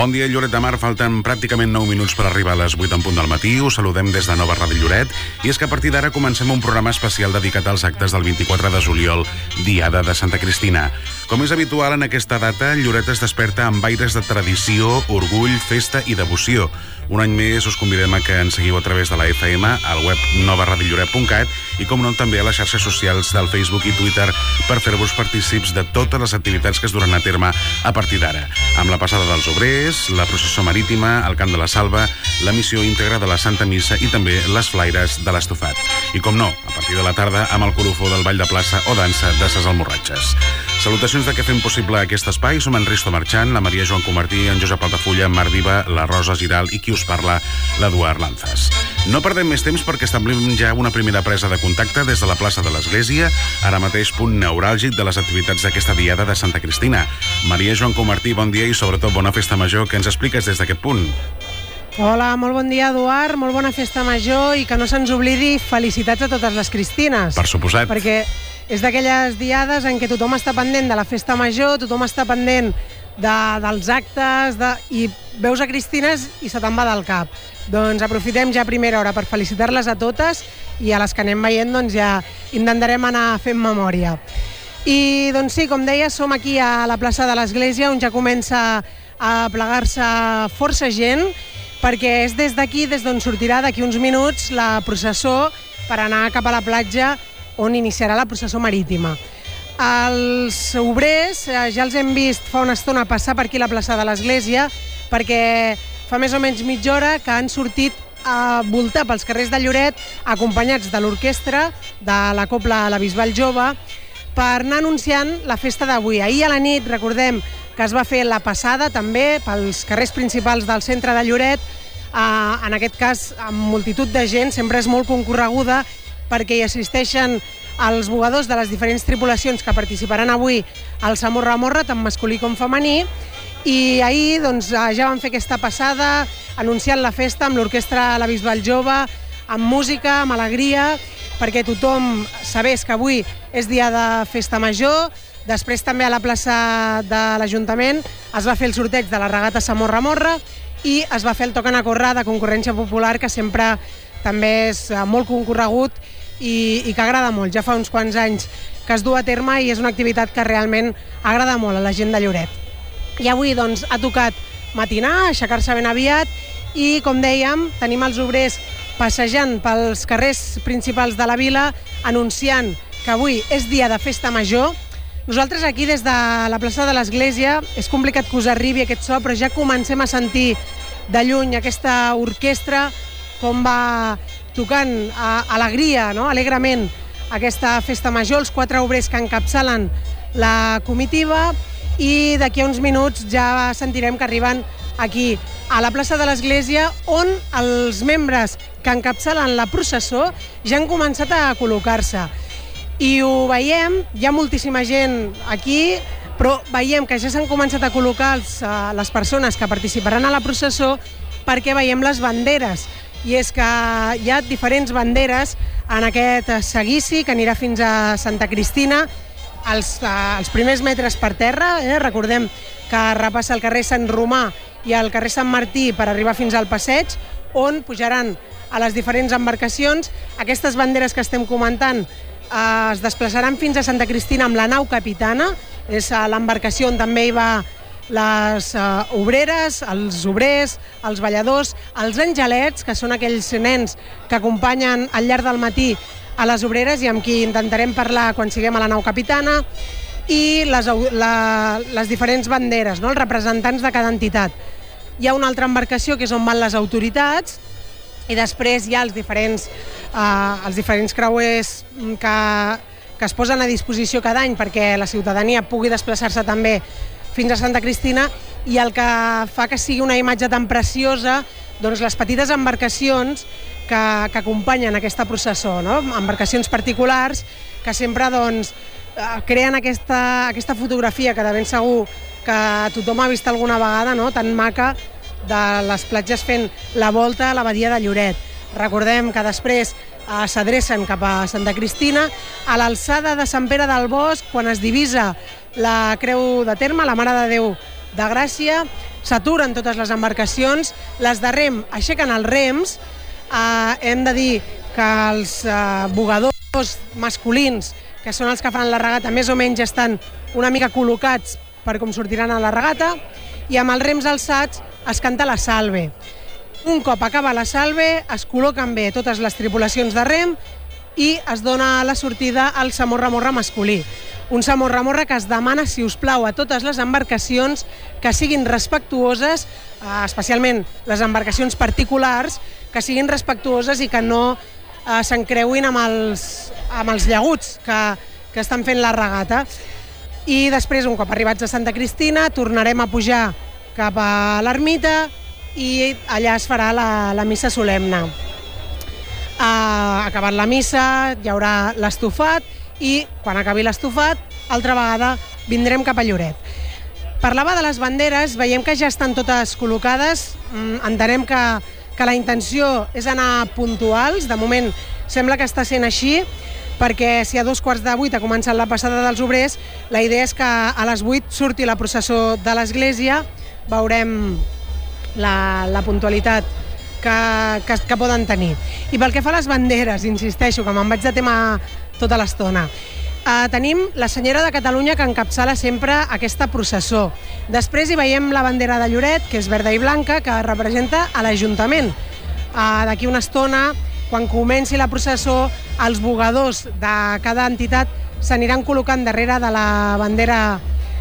Bon dia, Lloret de Mar. Falten pràcticament 9 minuts per arribar a les 8 en punt del matí. Us saludem des de Nova Ràdio Lloret. I és que a partir d'ara comencem un programa especial dedicat als actes del 24 de juliol, Diada de Santa Cristina. Com és habitual en aquesta data, Lloret es desperta amb aires de tradició, orgull, festa i devoció. Un any més us convidem a que ens seguiu a través de la FM, al web novaradiolloret.cat i, com no, també a les xarxes socials del Facebook i Twitter per fer-vos partícips de totes les activitats que es duran a terme a partir d'ara. Amb la passada dels obrers, la processó marítima, el cant de la salva, la missió íntegra de la Santa Missa i també les flaires de l'estofat. I, com no, a partir de la tarda, amb el colofó del ball de plaça o dansa de ses almorratxes. Salutacions de que fem possible aquest espai. Som en Risto Marchant, la Maria Joan Comartí, en Josep Altafulla, en Marc Viva, la Rosa Giral i qui us parla, l'Eduard Lanzas. No perdem més temps perquè establim ja una primera presa de contacte des de la plaça de l'Església, ara mateix punt neuràlgic de les activitats d'aquesta Diada de Santa Cristina. Maria Joan Comartí, bon dia i sobretot bona festa major. Què ens expliques des d'aquest punt? Hola, molt bon dia, Eduard, molt bona festa major i que no se'ns oblidi felicitats a totes les cristines. Per suposat. Perquè és d'aquelles diades en què tothom està pendent de la festa major, tothom està pendent dels actes i veus a cristines i se te'n va del cap. Doncs aprofitem ja a primera hora per felicitar-les a totes i a les que anem veient doncs ja intentarem anar fent memòria. I doncs sí, com deia, som aquí a la plaça de l'Església on ja comença a plegar-se força gent perquè és des d'aquí, des d'on sortirà d'aquí uns minuts la processó per anar cap a la platja on iniciarà la processó marítima. Els obrers ja els hem vist fa una estona passar per aquí a la plaça de l'Església perquè fa més o menys mitja hora que han sortit a voltar pels carrers de Lloret acompanyats de l'orquestra de la Cobla La Bisbal Jove per anar anunciant la festa d'avui. Ahir a la nit, recordem que es va fer la passada també pels carrers principals del centre de Lloret, en aquest cas amb multitud de gent, sempre és molt concorreguda perquè hi assisteixen els bugadors de les diferents tripulacions que participaran avui al Samorra Morra, tant masculí com femení, i ahir doncs, ja van fer aquesta passada anunciant la festa amb l'orquestra La Bisbal Jove, amb música, amb alegria, perquè tothom sabés que avui és dia de festa major. Després també a la plaça de l'Ajuntament es va fer el sorteig de la regata Samorra Morra i es va fer el toc en acorre de concurrència popular, que sempre també és molt concorregut i que agrada molt. Ja fa uns quants anys que es du a terme i és una activitat que realment agrada molt a la gent de Lloret. I avui doncs, ha tocat matinar, aixecar-se ben aviat i, com dèiem, tenim els obrers passejant pels carrers principals de la vila anunciant que avui és dia de festa major. Nosaltres aquí des de la plaça de l'Església és complicat que us arribi aquest so, però ja comencem a sentir de lluny aquesta orquestra com va tocant alegria, no? Alegrement, aquesta festa major, els 4 obrers que encapçalen la comitiva i d'aquí a uns minuts ja sentirem que arriben aquí a la plaça de l'Església on els membres que encapçalen la processó ja han començat a col·locar-se. I ho veiem, hi ha moltíssima gent aquí, però veiem que ja s'han començat a col·locar les persones que participaran a la processó perquè veiem les banderes. I és que hi ha diferents banderes en aquest seguici que anirà fins a Santa Cristina, els primers metres per terra, recordem que repassa el carrer Sant Romà i el carrer Sant Martí per arribar fins al passeig, on pujaran a les diferents embarcacions. Aquestes banderes que estem comentant es desplaçaran fins a Santa Cristina amb la nau capitana, és l'embarcació on també hi va les obreres, els obrers, els balladors, els angelets, que són aquells nens que acompanyen al llarg del matí a les obreres i amb qui intentarem parlar quan siguem a la nau capitana, i les diferents banderes, no? Els representants de cada entitat. Hi ha una altra embarcació que és on van les autoritats i després hi ha els diferents creuers que es posen a disposició cada any perquè la ciutadania pugui desplaçar-se també fins a Santa Cristina, i el que fa que sigui una imatge tan preciosa, doncs les petites embarcacions que acompanyen aquesta processó, no? Embarcacions particulars que sempre doncs, creen aquesta fotografia que de ben segur que tothom ha vist alguna vegada, no? Tan maca, de les platges fent la volta a la badia de Lloret. Recordem que després s'adrecen cap a Santa Cristina, a l'alçada de Sant Pere del Bosc, quan es divisa la Creu de Terme, la Mare de Déu de Gràcia, s'aturen totes les embarcacions, les de rem aixequen els rems, hem de dir que els bugadors masculins, que són els que fan la regata, més o menys estan una mica col·locats per com sortiran a la regata, i amb els rems alçats es canta la salve. Un cop acaba la salve, es col·loquen bé totes les tripulacions de rem i es dona la sortida al samorra-morra masculí. Un samorra-morra que es demana, si us plau, a totes les embarcacions que siguin respectuoses, especialment les embarcacions particulars, que siguin respectuoses i que no s'encreuin amb els llaguts que estan fent la regata. I després, un cop arribats a Santa Cristina, tornarem a pujar cap a l'ermita i allà es farà la missa solemne. Acabat la missa, hi haurà l'estofat i quan acabi l'estofat, altra vegada vindrem cap a Lloret. Parlava de les banderes, veiem que ja estan totes col·locades, entenem que la intenció és anar puntuals, de moment sembla que està sent així, perquè si a 7:15 ha començat la passada dels obrers, la idea és que a les 8 surti la processó de l'església, veurem la puntualitat que poden tenir. I pel que fa a les banderes, insisteixo, que me'n vaig de tema tota l'estona, tenim la Senyera de Catalunya que encapçala sempre aquesta processó. Després hi veiem la bandera de Lloret, que és verda i blanca, que representa a l'Ajuntament. D'aquí una estona, quan comenci la processó, els bugadors de cada entitat s'aniran col·locant darrere de la bandera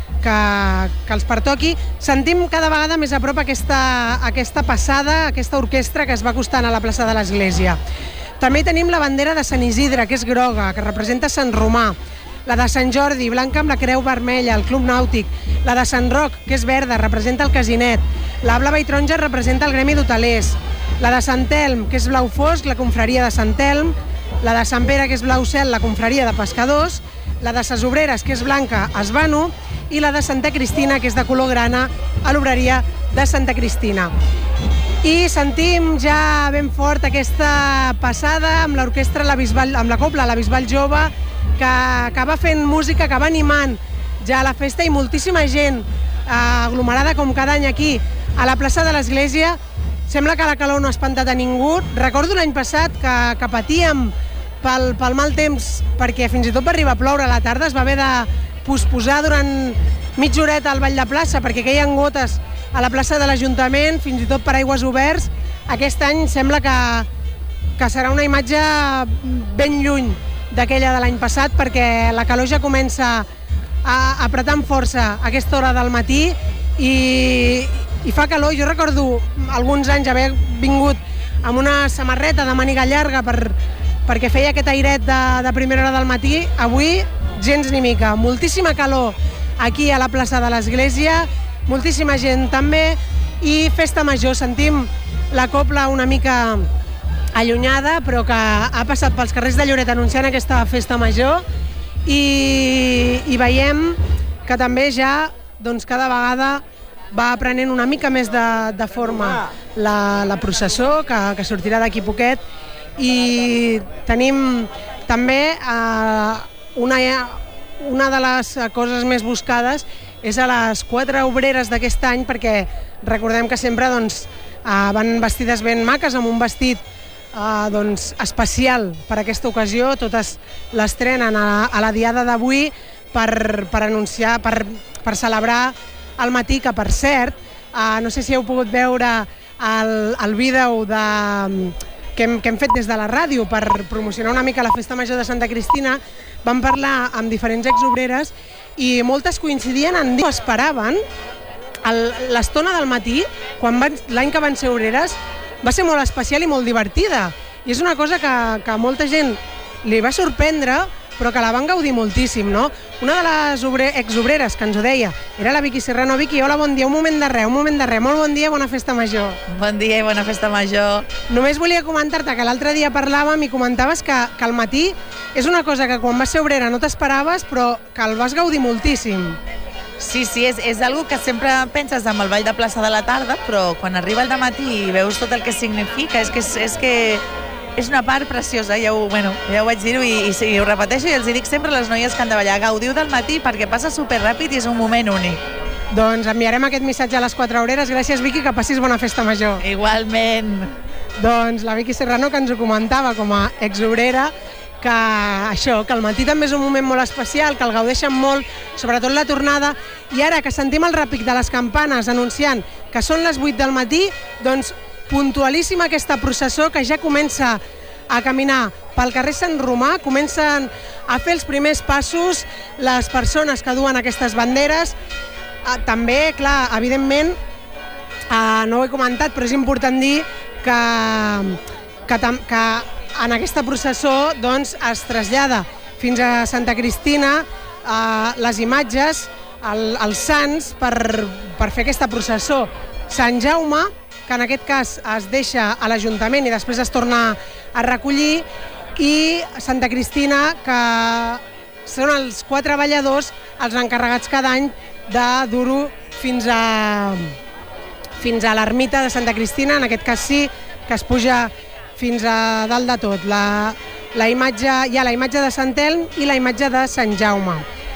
que els pertoqui. Sentim cada vegada més a prop aquesta passada, aquesta orquestra que es va acostant a la plaça de l'Església. També tenim la bandera de Sant Isidre, que és groga, que representa Sant Romà. La de Sant Jordi, blanca amb la creu vermella, el Club Nàutic. La de Sant Roc, que és verda, representa el Casinet. La blava i taronja representa el Gremi d'Hotelers. La de Sant Elm, que és blau fosc, la confraria de Sant Elm. La de Sant Pere, que és blau cel, la confraria de pescadors. La de Ses Obreres, que és blanca, Esbano. I la de Santa Cristina, que és de color grana, a l'obreria de Santa Cristina. I sentim ja ben fort aquesta passada amb l'orquestra, amb la cobla, la Bisbal Jove, que va fent música, que va animant ja la festa, i moltíssima gent aglomerada com cada any aquí a la plaça de l'Església. Sembla que la calor no ha espantat a ningú. Recordo l'any passat que patíem pel mal temps, perquè fins i tot va arribar a ploure a la tarda, es va haver de posposar durant mitja horeta al Ball de Plaça perquè queien gotes a la plaça de l'Ajuntament, fins i tot per aigües oberts. Aquest any sembla que serà una imatge ben lluny d'aquella de l'any passat, perquè la calor ja comença a apretar amb força a aquesta hora del matí i fa calor. Jo recordo alguns anys haver vingut amb una samarreta de màniga llarga perquè feia aquest airet de primera hora del matí. Avui gens ni mica, moltíssima calor aquí a la plaça de l'Església, moltíssima gent també, i festa major. Sentim la cobla una mica allunyada, però que ha passat pels carrers de Lloret anunciant aquesta festa major, i veiem que també ja cada vegada va prenent una mica més de forma la processó, que sortirà d'aquí poquet, i tenim també una de les coses més buscades és a les 4 obreres d'aquest any, perquè recordem que sempre van vestides ben maques, amb un vestit especial per aquesta ocasió. Totes l'estrenen a la diada d'avui per anunciar, per celebrar el matí, que per cert, no sé si heu pogut veure el vídeo que hem fet des de la ràdio per promocionar una mica la Festa Major de Santa Cristina. Vam parlar amb diferents exobreres i moltes coincidien en dir que esperaven l'estona del matí, l'any que van ser obreres, va ser molt especial i molt divertida. I és una cosa que a molta gent li va sorprendre, però que la van gaudir moltíssim, no? Una de les exobreres que ens ho deia era la Vicky Serrano. Vicky, hola, bon dia, un moment de res, molt bon dia, bona festa major. Bon dia i bona festa major. Només volia comentar-te que l'altre dia parlàvem i comentaves que al matí és una cosa que quan vas ser obrera no t'esperaves, però que el vas gaudir moltíssim. Sí, és algo que sempre penses amb el ball de plaça de la tarda, però quan arriba el dematí i veus tot el que significa, és que és una part preciosa. Ja ho vaig dir-ho i ho repeteixo, i els dic sempre a les noies que han de ballar: gaudiu del matí perquè passa superràpid i és un moment únic. Doncs enviarem aquest missatge a les 4 obreres. Gràcies, Vicky, que passis bona festa major. Igualment. Doncs la Vicky Serrano, que ens ho comentava com a exobrera, que això, que el matí també és un moment molt especial, que el gaudeixen molt, sobretot la tornada, i ara que sentim el repic de les campanes anunciant que són les 8 del matí, doncs puntualíssima aquesta processó que ja comença a caminar pel carrer Sant Romà, comencen a fer els primers passos les persones que duen aquestes banderes. També, clar, evidentment, no ho he comentat, però és important dir que en aquesta processó doncs, es trasllada fins a Santa Cristina les imatges, els sants, per fer aquesta processó. Sant Jaume, que en aquest cas es deixa a l'Ajuntament i després es torna a recollir, i Santa Cristina, que són els 4 balladors els encarregats cada any de dur-ho fins a l'ermita de Santa Cristina, en aquest cas sí, que es puja fins a dalt de tot. Hi ha la imatge de Sant Elm i la imatge de Sant Jaume.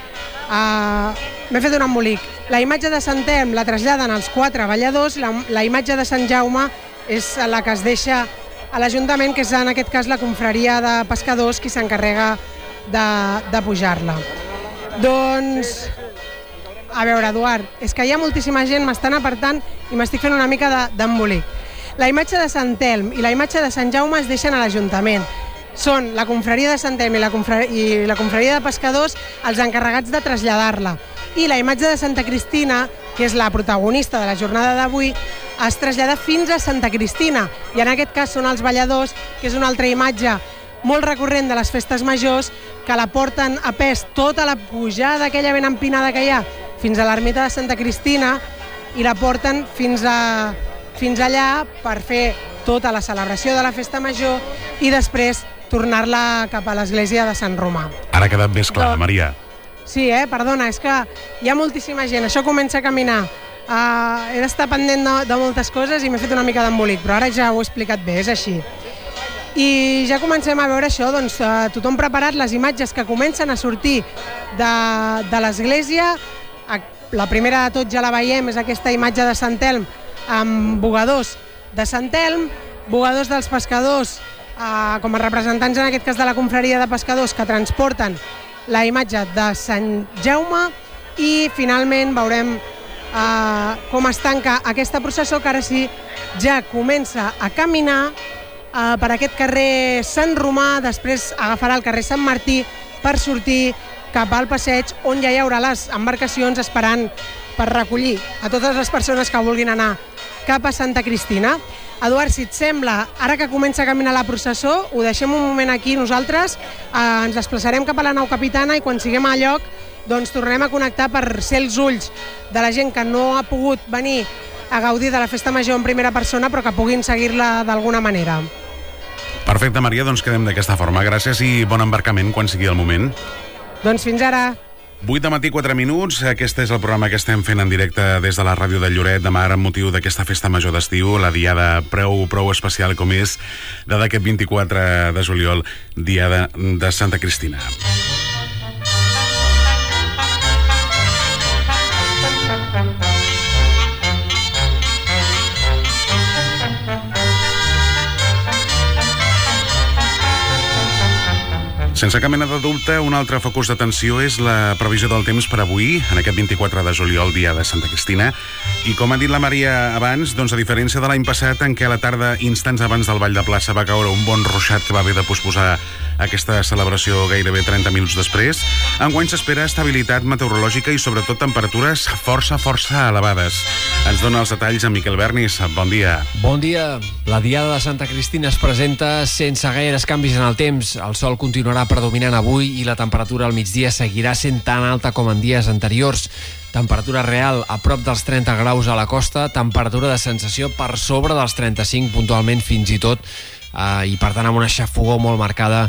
M'he fet un embolic. La imatge de Sant Elm la traslladen els 4 balladors, la imatge de Sant Jaume és la que es deixa a l'Ajuntament, que és en aquest cas la confraria de pescadors qui s'encarrega de pujar-la. Doncs, a veure, Eduard, és que hi ha moltíssima gent, m'estan apartant i m'estic fent una mica d'embolic. La imatge de Sant Elm i la imatge de Sant Jaume es deixen a l'Ajuntament. Són la confraria de Sant Elm i la confraria de pescadors els encarregats de traslladar-la. I la imatge de Santa Cristina, que és la protagonista de la jornada d'avui, es trasllada fins a Santa Cristina. I en aquest cas són els balladors, que és una altra imatge molt recurrent de les festes majors, que la porten a pes tota la pujada aquella ben empinada que hi ha fins a l'ermita de Santa Cristina i la porten fins allà per fer tota la celebració de la festa major i després tornar-la cap a l'església de Sant Romà. Ara ha quedat més clar, Maria. Sí, perdona, és que hi ha moltíssima gent, això comença a caminar. He d'estar pendent de moltes coses i m'he fet una mica d'embolic, però ara ja ho he explicat bé, és així. I ja comencem a veure això, doncs tothom preparat, les imatges que comencen a sortir de l'església. La primera de tot ja la veiem, és aquesta imatge de Sant Elm amb bugadors de Sant Elm, bugadors dels pescadors com a representants en aquest cas de la confraria de pescadors que transporten la imatge de Sant Jaume i finalment veurem com es tanca aquesta processó que ara sí ja comença a caminar per aquest carrer Sant Romà, després agafarà el carrer Sant Martí per sortir cap al passeig on ja hi haurà les embarcacions esperant per recollir a totes les persones que vulguin anar cap a Santa Cristina. Eduard, si et sembla, ara que comença a caminar la processó, ho deixem un moment aquí nosaltres, ens desplaçarem cap a la nau Capitana i quan siguem a lloc doncs tornarem a connectar per ser els ulls de la gent que no ha pogut venir a gaudir de la festa major en primera persona però que puguin seguir-la d'alguna manera. Perfecte, Maria, doncs quedem d'aquesta forma. Gràcies i bon embarcament quan sigui el moment. Doncs fins ara. 8 de matí, 4 minuts. Aquest és el programa que estem fent en directe des de la ràdio de Lloret. Demà, amb motiu d'aquesta festa major d'estiu, la diada prou especial com és la d'aquest 24 de juliol, diada de Santa Cristina. Sense cap mena de dubte, un altre focus d'atenció és la previsió del temps per avui, en aquest 24 de juliol, dia de Santa Cristina. I com ha dit la Maria abans, doncs a diferència de l'any passat, en què a la tarda, instants abans del Ball de Plaça, va caure un bon ruixat que va haver de posposar aquesta celebració gairebé 30 minuts després, enguany s'espera estabilitat meteorològica i sobretot temperatures força elevades. Ens dona els detalls en Miquel Bernis. Bon dia. Bon dia. La diada de Santa Cristina es presenta sense gaires canvis en el temps. El sol continuarà predominant avui i la temperatura al migdia seguirà sent tan alta com en dies anteriors. Temperatura real a prop dels 30 graus a la costa, temperatura de sensació per sobre dels 35 puntualment fins i tot, i per tant amb una xafogor molt marcada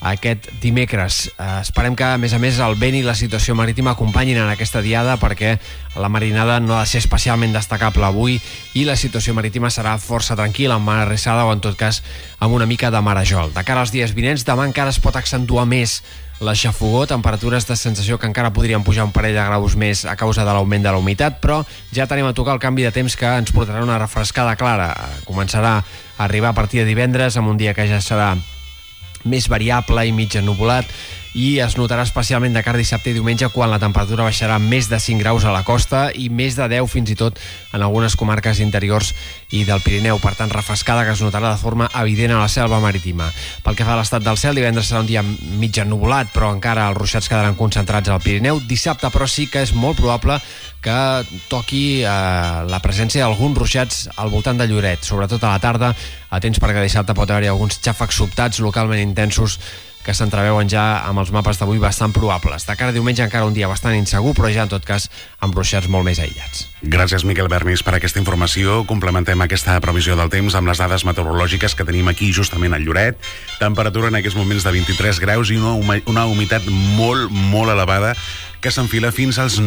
aquest dimecres. Esperem que, a més, el vent i la situació marítima acompanyin en aquesta diada, perquè la marinada no ha de ser especialment destacable avui i la situació marítima serà força tranquil·la, amb mar arrissada o, en tot cas, amb una mica de marejol. De cara als dies vinents, demà encara es pot accentuar més la xafogor, temperatures de sensació que encara podrien pujar un parell de graus més a causa de l'augment de la humitat, però ja tenim a tocar el canvi de temps que ens portarà una refrescada clara. Començarà a arribar a partir de divendres, amb un dia que ja serà més variable i mig ennuvolat, i es notarà especialment de cara a dissabte i diumenge, quan la temperatura baixarà més de 5 graus a la costa i més de 10 fins i tot en algunes comarques interiors i del Pirineu. Per tant, refrescada que es notarà de forma evident a la selva marítima. Pel que fa a l'estat del cel, divendres serà un dia mig ennuvolat, però encara els ruixats quedaran concentrats al Pirineu. Dissabte, però, sí que és molt probable que toqui la presència d'alguns ruixats al voltant de Lloret, sobretot a la tarda. Atents, perquè dissabte pot haver-hi alguns xàfecs sobtats localment intensos que s'entreveuen ja amb els mapes d'avui bastant probables. De cara a diumenge encara un dia bastant insegur, però ja en tot cas amb ruixats molt més aïllats. Gràcies, Miquel Bernis, per aquesta informació. Complementem aquesta previsió del temps amb les dades meteorològiques que tenim aquí justament a Lloret. Temperatura en aquests moments de 23 graus i una humitat molt, molt elevada que s'enfila fins als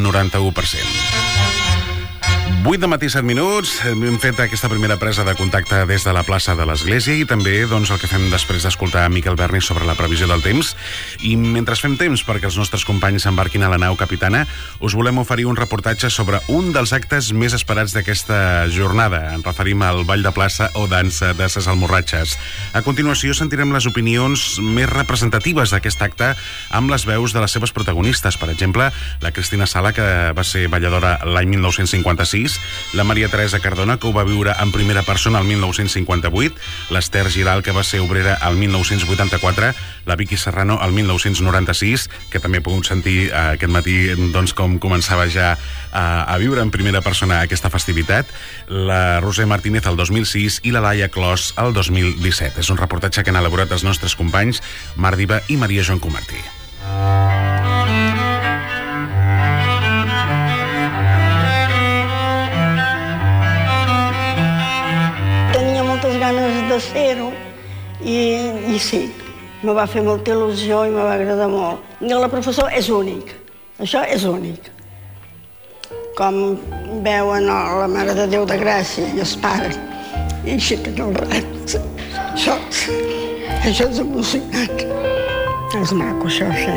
91%. 8 de matí, 7 minuts. Hem fet aquesta primera presa de contacte des de la plaça de l'Església i també el que fem després d'escoltar Miquel Bernis sobre la previsió del temps. I mentre fem temps perquè els nostres companys s'embarquin a la nau capitana, us volem oferir un reportatge sobre un dels actes més esperats d'aquesta jornada. Ens referim al Ball de Plaça o Dansa de ses Almorratxes. A continuació sentirem les opinions més representatives d'aquest acte amb les veus de les seves protagonistes. Per exemple, la Cristina Sala, que va ser balladora l'any 1956, la Maria Teresa Cardona, que ho va viure en primera persona el 1958, l'Ester Giral, que va ser obrera el 1984, la Vicky Serrano el 1996, que també he pogut sentir aquest matí com començava ja a viure en primera persona aquesta festivitat, la Roser Martínez el 2006 i la Laia Clos el 2017. És un reportatge que han elaborat els nostres companys Mar Diva i Maria Joan Comartí. Ganes de ser-ho i sí, me va fer molta il·lusió i me va agradar molt. I la professora és únic, això és únic. Com veuen la Mare de Déu de Gràcia i els pares, i així tot el rato. Això és emocionant. És maco, això, sí.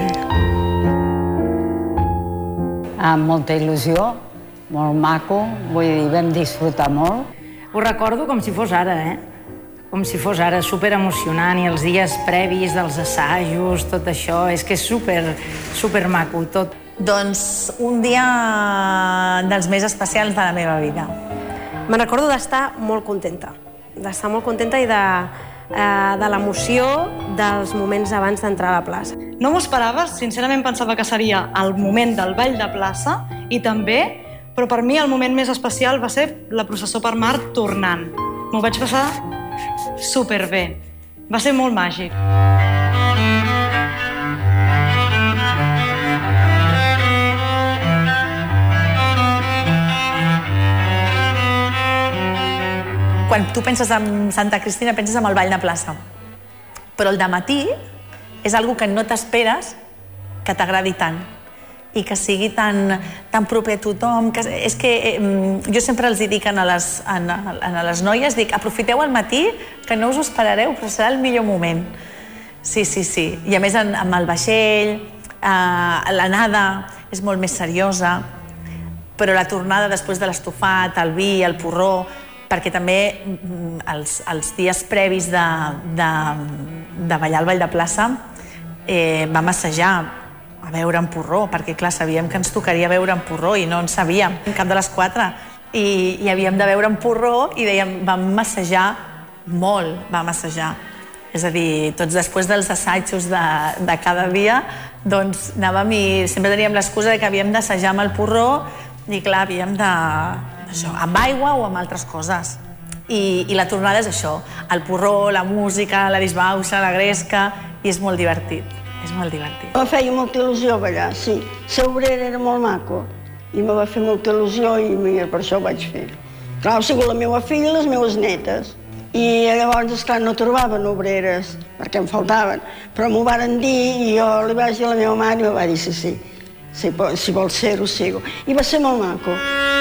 Amb molta il·lusió, molt maco, vull dir, vam disfrutar molt. Ho recordo com si fos ara, Com si fos ara, superemocionant, i els dies previs dels assajos, tot això, és que és super maco, tot. Doncs un dia dels més especials de la meva vida. Me'n recordo d'estar molt contenta i de l'emoció dels moments abans d'entrar a la plaça. No m'ho esperava, sincerament pensava que seria el moment del ball de plaça i també, però per mi el moment més especial va ser la processó per mar tornant. M'ho vaig passar superbé. Va ser molt màgic. Quan tu penses en Santa Cristina, penses en el ball de plaça. Però el dematí és una cosa que no t'esperes que t'agradi tant i que sigui tan proper a tothom. És que jo sempre els dic a les noies, dic, aprofiteu el matí, que no us ho esperareu, però serà el millor moment. Sí. I a més amb el vaixell, l'anada és molt més seriosa, però la tornada després de l'estofat, el vi, el porró, perquè també els dies previs de ballar el ball de plaça vam assajar a beure en porró, perquè clar, sabíem que ens tocaria beure en porró i no en sabíem, cap de les 4, i havíem de beure en porró i dèiem, vam massajar molt, És a dir, tots després dels assajos de cada dia, doncs anàvem i sempre teníem l'excusa que havíem d'assajar amb el porró i clar, havíem amb aigua o amb altres coses. I la tornada és això, el porró, la música, la disbauxa, la gresca, i és molt divertit. És molt divertit. Me feia molta il·lusió ballar, sí. Ser obrera era molt maco i me va fer molta il·lusió i per això ho vaig fer. Clar, ha sigut la meva filla i les meves netes. I llavors, esclar, no trobaven obreres, perquè em faltaven, però m'ho varen dir i jo li vaig dir a la meva mare i em va dir sí, si vols ser-ho, sigo. I va ser molt maco.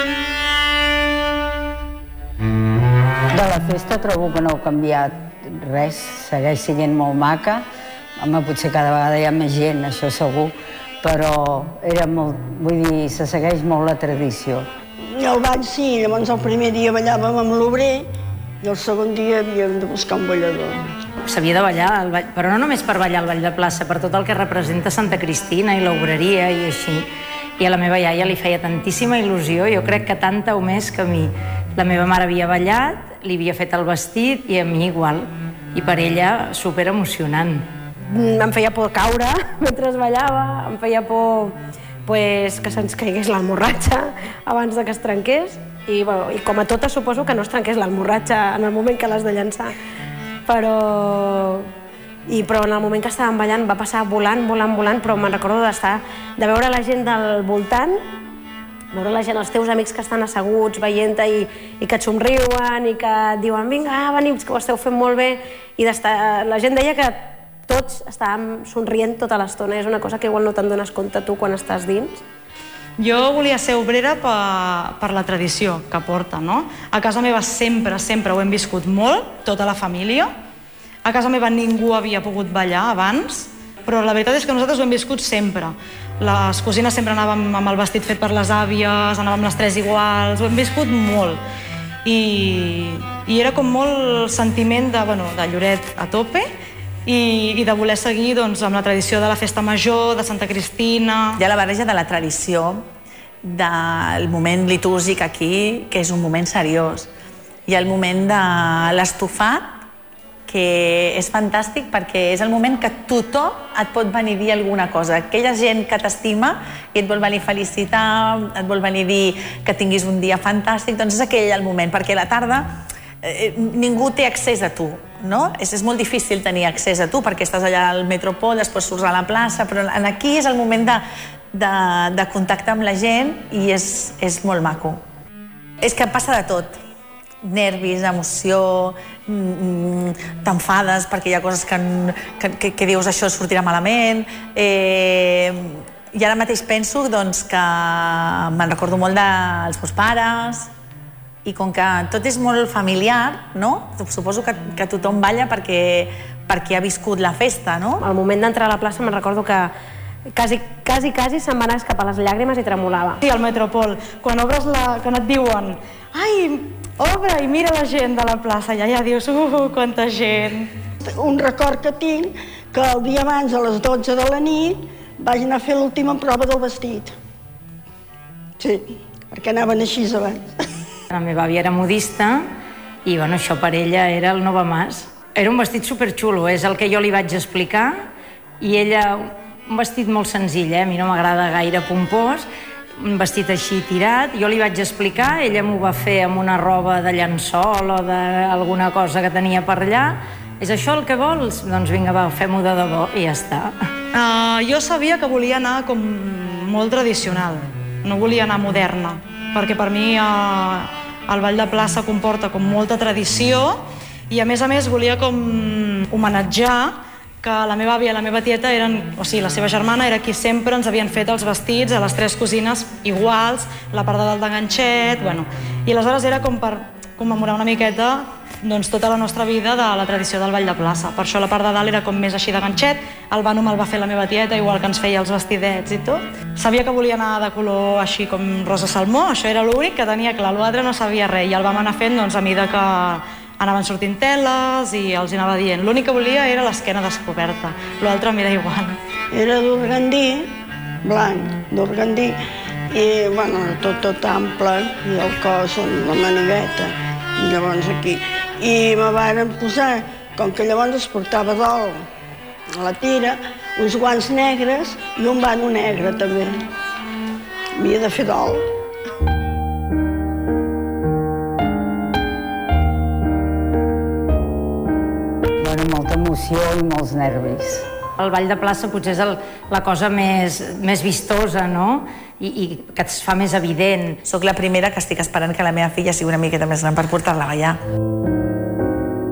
De la festa trobo que no ha canviat res, segueix sent molt maca. Home, potser cada vegada hi ha més gent, això segur, però era molt, vull dir, se segueix molt la tradició. I el ball sí, llavors el primer dia ballàvem amb l'obrer i el segon dia havíem de buscar un ballador. S'havia de ballar, però no només per ballar el ball de plaça, per tot el que representa Santa Cristina i l'obreria i així. I a la meva iaia li feia tantíssima il·lusió, jo crec que tanta o més que a mi. La meva mare havia ballat, li havia fet el vestit i a mi igual. I per ella super emocionant. Em feia por caure mentre ballava, em feia por que se'ns caigués l'almorratxa abans que es trenqués i com a totes suposo que no es trenqués l'almorratxa en el moment que l'has de llançar, però en el moment que estàvem ballant va passar volant, però me'n recordo de veure la gent del voltant, veure la gent, els teus amics que estan asseguts veient-te i que et somriuen i que et diuen vinga, venim, que ho esteu fent molt bé, i la gent deia que tots estàvem somrient tota l'estona. És una cosa que igual no te'n dones compte tu quan estàs dins. Jo volia ser obrera per la tradició que porta, no? A casa meva sempre ho hem viscut molt, tota la família. A casa meva ningú havia pogut ballar abans, però la veritat és que nosaltres ho hem viscut sempre. Les cosines sempre anàvem amb el vestit fet per les àvies, anàvem les tres iguals, ho hem viscut molt. I era com molt sentiment de Lloret a tope, i de voler seguir amb la tradició de la festa major, de Santa Cristina. Hi ha la barreja de la tradició, del moment litúrgic aquí, que és un moment seriós. Hi ha el moment de l'estofat, que és fantàstic perquè és el moment que tothom et pot venir a dir alguna cosa. Aquella gent que t'estima i et vol venir a felicitar, et vol venir a dir que tinguis un dia fantàstic, doncs és aquell el moment, perquè a la tarda ningú té accés a tu, no? És molt difícil tenir accés a tu perquè estàs allà al Metropol, després surts a la plaça, però aquí és el moment de contacte amb la gent i és molt maco. És que passa de tot. Nervis, emoció, t'enfades perquè hi ha coses que dius això sortirà malament. I ara mateix penso que me'n recordo molt dels meus pares, i com que tot és molt familiar, no? Suposo que tothom balla perquè ha viscut la festa, no? Al moment d'entrar a la plaça me'n recordo que quasi se'm va anar a escapar les llàgrimes i tremolava. Sí, al Metropol, quan et diuen ai, obre i mira la gent de la plaça, i allà dius, quanta gent. Un record que tinc, que el dia abans, a les 12 de la nit, vaig anar a fer l'última prova del vestit. Sí, perquè anaven així abans. La meva àvia era modista i això per ella era el no va más. Era un vestit superxulo, és el que jo li vaig explicar, i ella, un vestit molt senzill, a mi no m'agrada gaire pompós, un vestit així tirat, jo li vaig explicar, ella m'ho va fer amb una roba de llençol o d'alguna cosa que tenia per allà. És això el que vols? Doncs vinga, va, fem-ho de debò i ja està. Jo sabia que volia anar com molt tradicional, no volia anar moderna, perquè per mi el ball de plaça comporta com molta tradició i a més volia com homenatjar que la meva àvia i la meva tieta la seva germana era qui sempre ens havien fet els vestits a les tres cosines iguals, la part de dalt de ganxet, i aleshores era com per commemorar una miqueta tota la nostra vida de la tradició del ball de plaça. Per això la part de dalt era com més així de ganxet, el bànum el va fer la meva tieta, igual que ens feia els vestidets i tot. Sabia que volia anar de color així com rosa salmó, això era l'únic que tenia clar, l'altre no sabia res, i el vam anar fent a mesura que anaven sortint teles i els anava dient. L'únic que volia era l'esquena descoberta, l'altre m'era igual. Era d'organdí, blanc, d'organdí, i tot ample, i el cos amb la manigueta, i llavors aquí. I me varen posar, com que llavors es portava dol a la tira, uns guants negres i un bano negre també. Havia de fer dol. Molta emoció i molts nervis. El ball de plaça potser és la cosa més vistosa, no? I que es fa més evident. Soc la primera que estic esperant que la meva filla sigui una miqueta més gran per portar-la a ballar.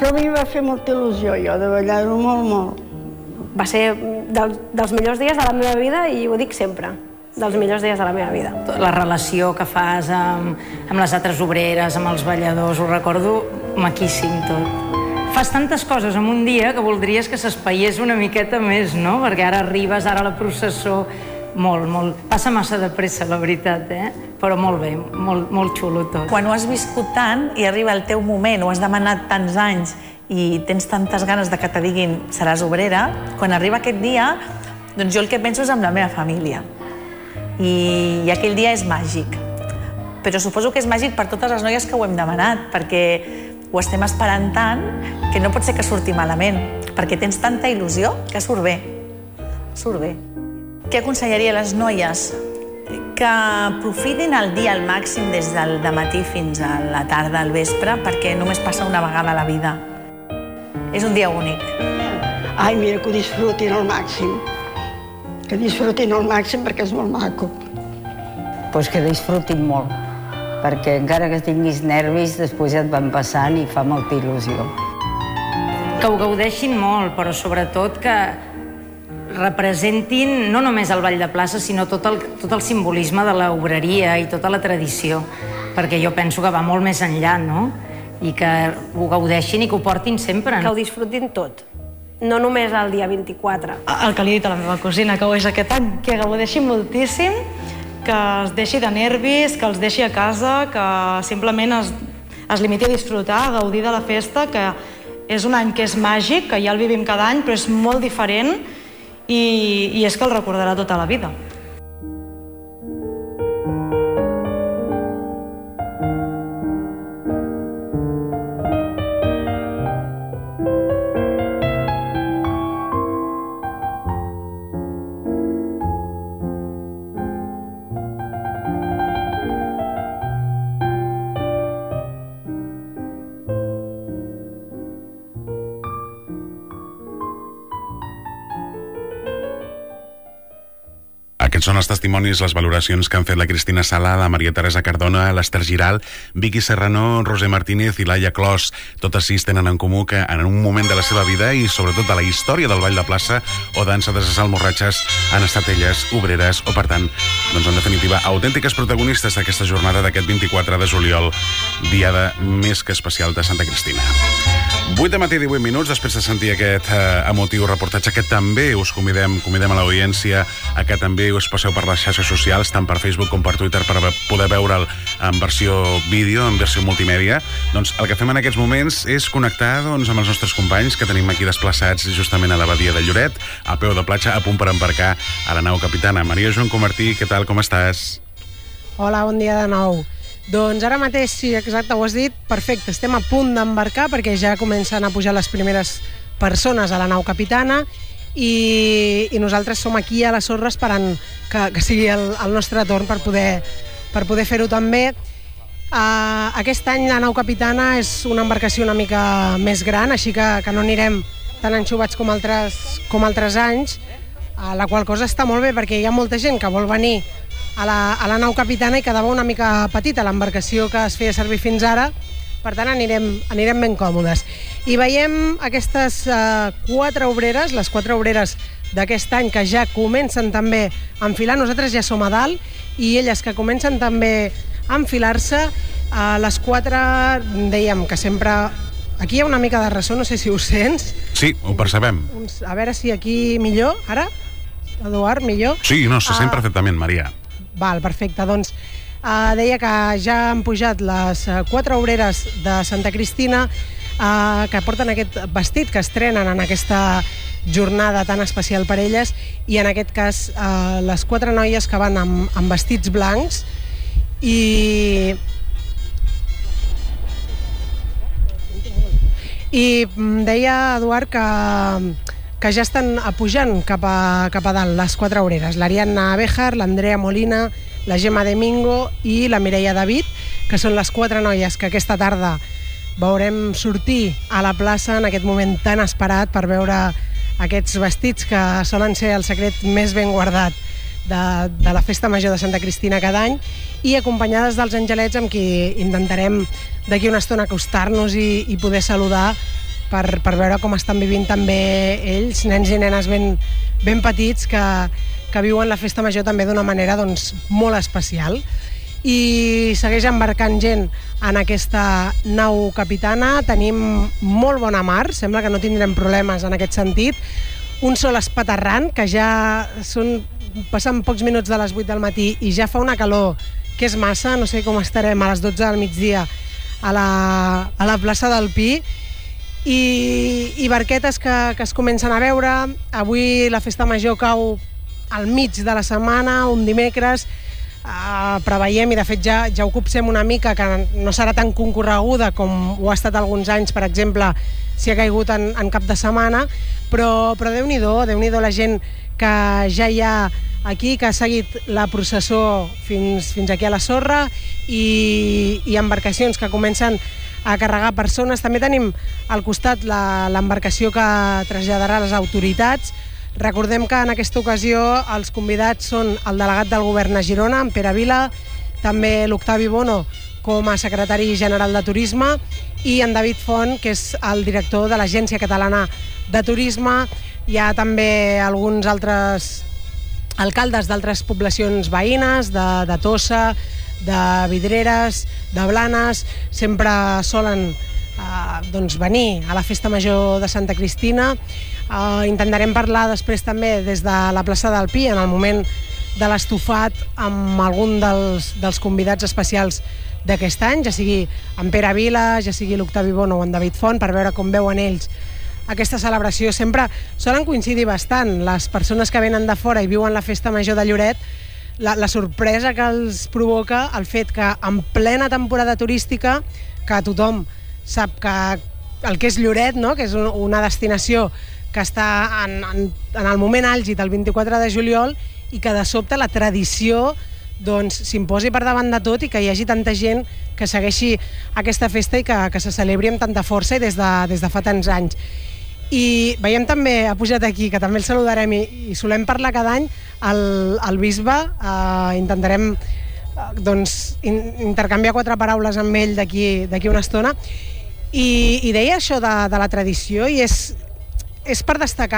Això a mi va fer molta il·lusió, jo, de ballar-ho molt. Va ser dels millors dies de la meva vida i ho dic sempre, dels millors dies de la meva vida. La relació que fas amb les altres obreres, amb els balladors, ho recordo maquíssim tot. Fas tantes coses en un dia que voldries que s'espaiés una miqueta més, no? Perquè ara arribes, ara la processó, molt. Passa massa de pressa, la veritat, Però molt bé, molt xulo tot. Quan ho has viscut tant i arriba el teu moment, ho has demanat tants anys i tens tantes ganes de que te diguin seràs obrera, quan arriba aquest dia, doncs jo el que penso és en la meva família. I aquell dia és màgic. Però suposo que és màgic per totes les noies que ho hem demanat, perquè ho estem esperant tant que no pot ser que surti malament, perquè tens tanta il·lusió que surt bé. Surt bé. Què aconsellaria a les noies? Que aprofitin el dia al màxim des del dematí fins a la tarda, al vespre, perquè només passa una vegada a la vida. És un dia únic. Ai, mira, que ho disfrutin al màxim. Que disfrutin al màxim perquè és molt maco. Doncs que disfrutin molt, perquè encara que tinguis nervis, després et van passant i fa molta il·lusió. Que ho gaudeixin molt, però sobretot que representin no només el ball de plaça, sinó tot el simbolisme de l'obreria i tota la tradició, perquè jo penso que va molt més enllà, no? I que ho gaudeixin i que ho portin sempre. Que ho disfrutin tot, no només el dia 24. El que li he dit a la meva cosina, que ho és aquest any, que gaudeixin moltíssim, que es deixi de nervis, que els deixi a casa, que simplement es limiti a disfrutar, a gaudir de la festa, que és un any que és màgic, que ja el vivim cada any, però és molt diferent i és que el recordarà tota la vida. Aquests són els testimonis, les valoracions que han fet la Cristina Sala, la Maria Teresa Cardona, l'Ester Giral, Vicky Serrano, Roser Martínez i Laia Clos. Totes sis tenen en comú que en un moment de la seva vida i sobretot de la història del ball de plaça o dansa de les almorratxes han estat elles obreres o, per tant, doncs en definitiva, autèntiques protagonistes d'aquesta jornada d'aquest 24 de juliol, diada més que especial de Santa Cristina. 8 de matí, 18 minuts, després de sentir aquest emotiu reportatge que també us convidem a l'audiència a que també us passeu per les xarxes socials, tant per Facebook com per Twitter, per poder veure'l en versió vídeo, en versió multimèdia. Doncs el que fem en aquests moments és connectar amb els nostres companys que tenim aquí desplaçats justament a la badia de Lloret, a peu de platja, a punt per embarcar a la nau Capitana. Maria Joan Comartí, què tal, com estàs? Hola, bon dia de nou. Doncs ara mateix, sí, exacte, ho has dit, perfecte, estem a punt d'embarcar perquè ja comencen a pujar les primeres persones a la nau Capitana i nosaltres som aquí a la sorra esperant que sigui el nostre torn per poder fer-ho també. Aquest any la nau Capitana és una embarcació una mica més gran, així que no anirem tan enxubats com altres anys, la qual cosa està molt bé perquè hi ha molta gent que vol venir a la nau Capitana i quedava una mica petita l'embarcació que es feia servir fins ara, per tant anirem ben còmodes. I veiem aquestes 4 obreres, les 4 obreres d'aquest any que ja comencen també a enfilar, nosaltres ja som a dalt i elles que comencen també a enfilar-se, les 4 dèiem que sempre... Aquí hi ha una mica de ressò, no sé si ho sents. Sí, ho percebem. A veure si aquí millor, ara? Eduard, millor? Sí, no, se sent perfectament, Maria. Val, perfecte. Doncs deia que ja han pujat les 4 obreres de Santa Cristina que porten aquest vestit que estrenen en aquesta jornada tan especial per elles i en aquest cas les 4 noies que van amb vestits blancs i deia Eduard que ja estan pujant cap a dalt, les 4 obreres, l'Ariadna Béjar, l'Andrea Molina, la Gemma Domingo i la Mireia David, que són les 4 noies que aquesta tarda veurem sortir a la plaça en aquest moment tan esperat per veure aquests vestits que solen ser el secret més ben guardat de la Festa Major de Santa Cristina cada any i acompanyades dels angelets amb qui intentarem d'aquí una estona acostar-nos i poder saludar per veure com estan vivint també ells, nens i nenes ben petits que viuen la festa major també d'una manera doncs, molt especial. I segueix embarcant gent en aquesta nau capitana. Tenim molt bona mar, sembla que no tindrem problemes en aquest sentit. Un sol espaterrant, que ja passen pocs minuts de les 8 del matí i ja fa una calor que és massa. No sé com estarem a les 12 del migdia a la plaça del Pi. I barquetes que es comencen a veure. Avui la festa major cau al mig de la setmana, un dimecres. Preveiem, i de fet ja ho copsem una mica, que no serà tan concorreguda com ho ha estat alguns anys, per exemple, si ha caigut en cap de setmana, però Déu-n'hi-do la gent que ja hi ha aquí, que ha seguit la processó fins aquí a la sorra, i embarcacions que comencen a carregar persones. També tenim al costat l'embarcació que traslladarà les autoritats. Recordem que en aquesta ocasió els convidats són el delegat del govern a Girona, en Pere Vila, també l'Octavi Bono com a secretari general de Turisme i en David Font, que és el director de l'Agència Catalana de Turisme. Hi ha també alguns altres alcaldes d'altres poblacions veïnes, de Tossa, de Vidreres, de Blanes. Sempre solen venir a la Festa Major de Santa Cristina. Intentarem parlar després també des de la plaça del Pi, en el moment de l'estofat, amb algun dels convidats especials d'aquest any, ja sigui en Pere Vila, ja sigui l'Octavi Bono o en David Font, per veure com veuen ells aquesta celebració. Sempre solen coincidir bastant les persones que venen de fora i viuen la Festa Major de Lloret, la sorpresa que els provoca el fet que en plena temporada turística, que tothom sap que el que és Lloret, no? Que és una destinació que està en el moment àlgid el 24 de juliol, i que de sobte la tradició s'imposi per davant de tot i que hi hagi tanta gent que segueixi aquesta festa i que se celebri amb tanta força i des de fa tants anys. I veiem també, ha pujat aquí, que també el saludarem i solem parlar cada any, el bisbe. Intentarem intercanviar 4 paraules amb ell d'aquí una estona. I deia això de la tradició, i és per destacar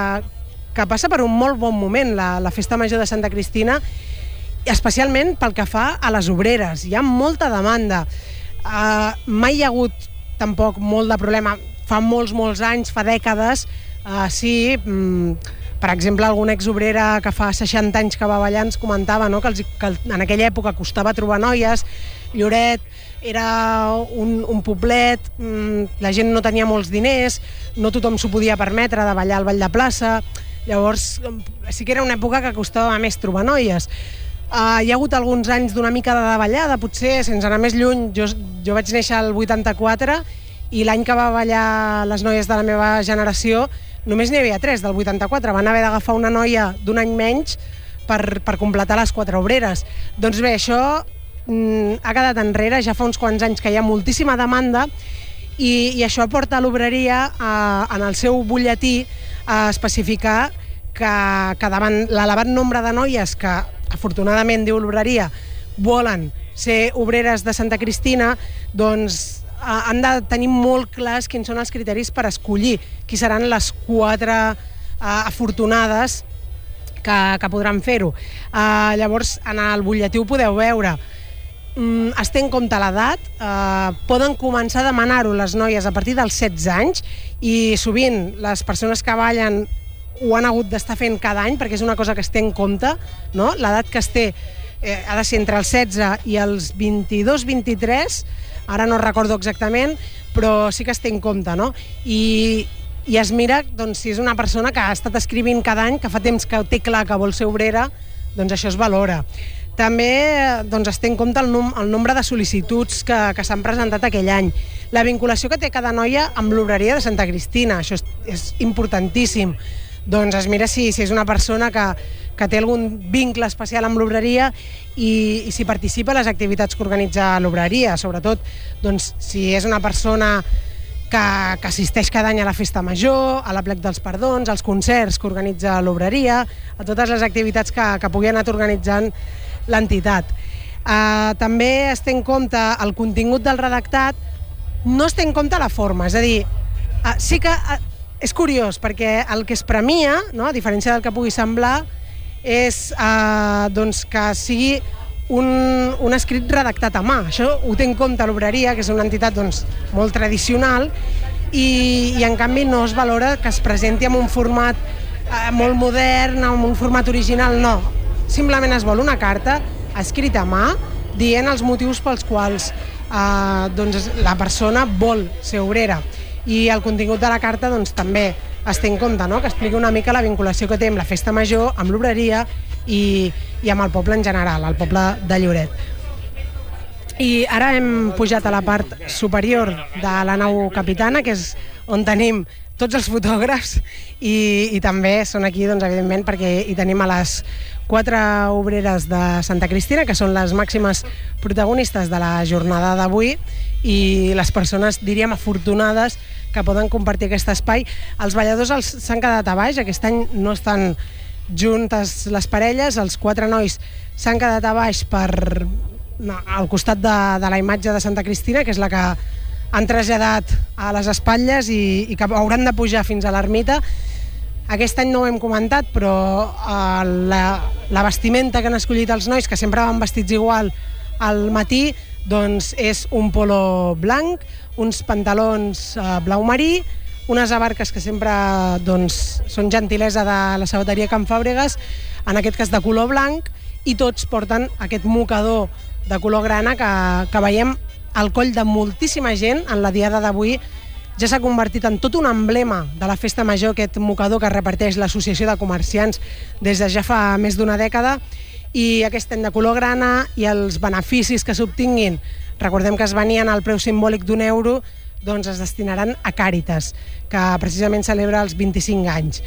que passa per un molt bon moment la Festa Major de Santa Cristina, especialment pel que fa a les obreres. Hi ha molta demanda. Mai hi ha hagut tampoc molt de problema. Fa molts anys, fa dècades, sí, per exemple, alguna exobrera que fa 60 anys que va ballar ens comentava, no?, que en aquella època costava trobar noies. Lloret era un poblet, la gent no tenia molts diners, no tothom s'ho podia permetre de ballar al ball de plaça. Llavors sí que era una època que costava més trobar noies. Hi ha hagut alguns anys d'una mica de davallada, potser, sense anar més lluny. Jo vaig néixer al 84 i l'any que va ballar les noies de la meva generació només n'hi havia 3 del 84. Van haver d'agafar una noia d'un any menys per completar les 4 obreres. Doncs bé, això ha quedat enrere. Ja fa uns quants anys que hi ha moltíssima demanda i això porta a l'obreria en el seu butlletí a especificar que davant l'elevat nombre de noies que afortunadament, diu l'obreria, volen ser obreres de Santa Cristina, doncs han de tenir molt clars quins són els criteris per escollir qui seran les 4 afortunades que podran fer-ho. Llavors, en el butlletí ho podeu veure. Es té en compte l'edat, poden començar a demanar-ho les noies a partir dels 16 anys i sovint les persones que ballen ho han hagut d'estar fent cada any perquè és una cosa que es té en compte, no? L'edat que es té ha de ser entre els 16 i els 22-23, ara no recordo exactament, però sí que es té en compte, no? I es mira doncs, si és una persona que ha estat escrivint cada any, que fa temps que té clar que vol ser obrera, doncs això es valora. També es té en compte el nombre de sol·licituds que s'han presentat aquell any. La vinculació que té cada noia amb l'obreria de Santa Cristina, això és importantíssim. Doncs es mira si és una persona que té algun vincle especial amb l'obreria i si participa a les activitats que organitza l'obreria. Sobretot, doncs, si és una persona que assisteix cada any a la Festa Major, a l'Aplec dels Perdons, als concerts que organitza l'obreria, a totes les activitats que pugui anar organitzant l'entitat. També es té en compte el contingut del redactat, no es té en compte la forma, és a dir, Sí que és curiós, perquè el que es premia, no, a diferència del que pugui semblar, és que sigui un escrit redactat a mà. Això ho té en compte l'Obreria, que és una entitat molt tradicional, i en canvi no es valora que es presenti en un format molt modern, en un format original, no. Simplement es vol una carta escrita a mà dient els motius pels quals la persona vol ser obrera. I el contingut de la carta també es té en compte, no? Que expliqui una mica la vinculació que té amb la Festa Major, amb l'Obreria i amb el poble en general, el poble de Lloret. I ara hem pujat a la part superior de la nau capitana, que és on tenim tots els fotògrafs, i també són aquí, evidentment, perquè hi tenim a les 4 obreres de Santa Cristina, que són les màximes protagonistes de la jornada d'avui, i les persones, diríem, afortunades que poden compartir aquest espai. Els balladors s'han quedat a baix, aquest any no estan juntes les parelles, els 4 nois s'han quedat a baix al costat de la imatge de Santa Cristina, que és la que han traslladat a les espatlles i que hauran de pujar fins a l'ermita. Aquest any no ho hem comentat, però la vestimenta que han escollit els nois, que sempre van vestits igual al matí, és un polo blanc, uns pantalons blau marí, unes abarques que sempre són gentilesa de la sabateria Can Fàbregas, en aquest cas de color blanc, i tots porten aquest mocador de color grana que veiem al coll de moltíssima gent en la diada d'avui. Ja s'ha convertit en tot un emblema de la Festa Major, aquest mocador que reparteix l'Associació de Comerciants des de ja fa més d'una dècada, i aquest any de color grana i els beneficis que s'obtinguin, recordem que es venien al preu simbòlic d'€1, es destinaran a Càritas, que precisament celebra els 25 anys.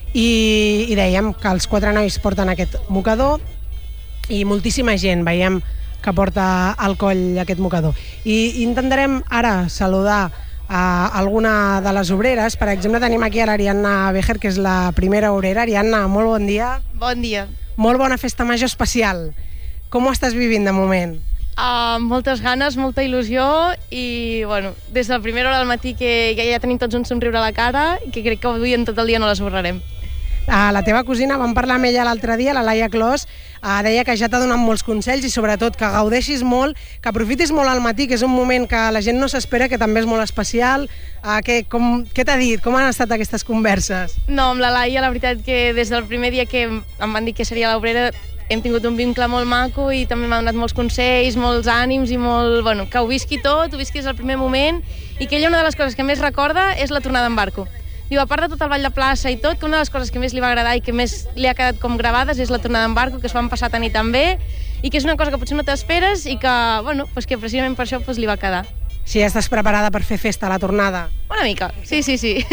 I dèiem que els 4 nois porten aquest mocador i moltíssima gent veiem que porta al coll aquest mocador. I intentarem ara saludar a alguna de les obreres. Per exemple, tenim aquí a l'Ariadna Béjar, que és la primera obrera. Ariadna, molt bon dia. Bon dia. Molt bona Festa Major especial. Com ho estàs vivint de moment? Moltes ganes, molta il·lusió i, des de la primera hora del matí que ja tenim tots un somriure a la cara i que crec que avui en tot el dia no l'esborrarem. La teva cosina, vam parlar amb ella l'altre dia, la Laia Clos, deia que ja t'ha donat molts consells i sobretot que gaudeixis molt, que aprofitis molt al matí, que és un moment que la gent no s'espera, que també és molt especial. Què t'ha dit? Com han estat aquestes converses? No, amb la Laia, la veritat que des del primer dia que em van dir que seria l'obrera hem tingut un vincle molt maco i també m'ha donat molts consells, molts ànims i que ho visqui tot, ho visqui des del primer moment i que ella una de les coses que més recorda és la tornada en barco. Diu, a part de tot el ball de plaça i tot, que una de les coses que més li va agradar i que més li ha quedat com gravades és la tornada en barco, que es van passar a tenir també, i que és una cosa que potser no t'esperes i que, que precisament per això li va quedar. Sí, estàs preparada per fer festa a la tornada? Una mica, sí.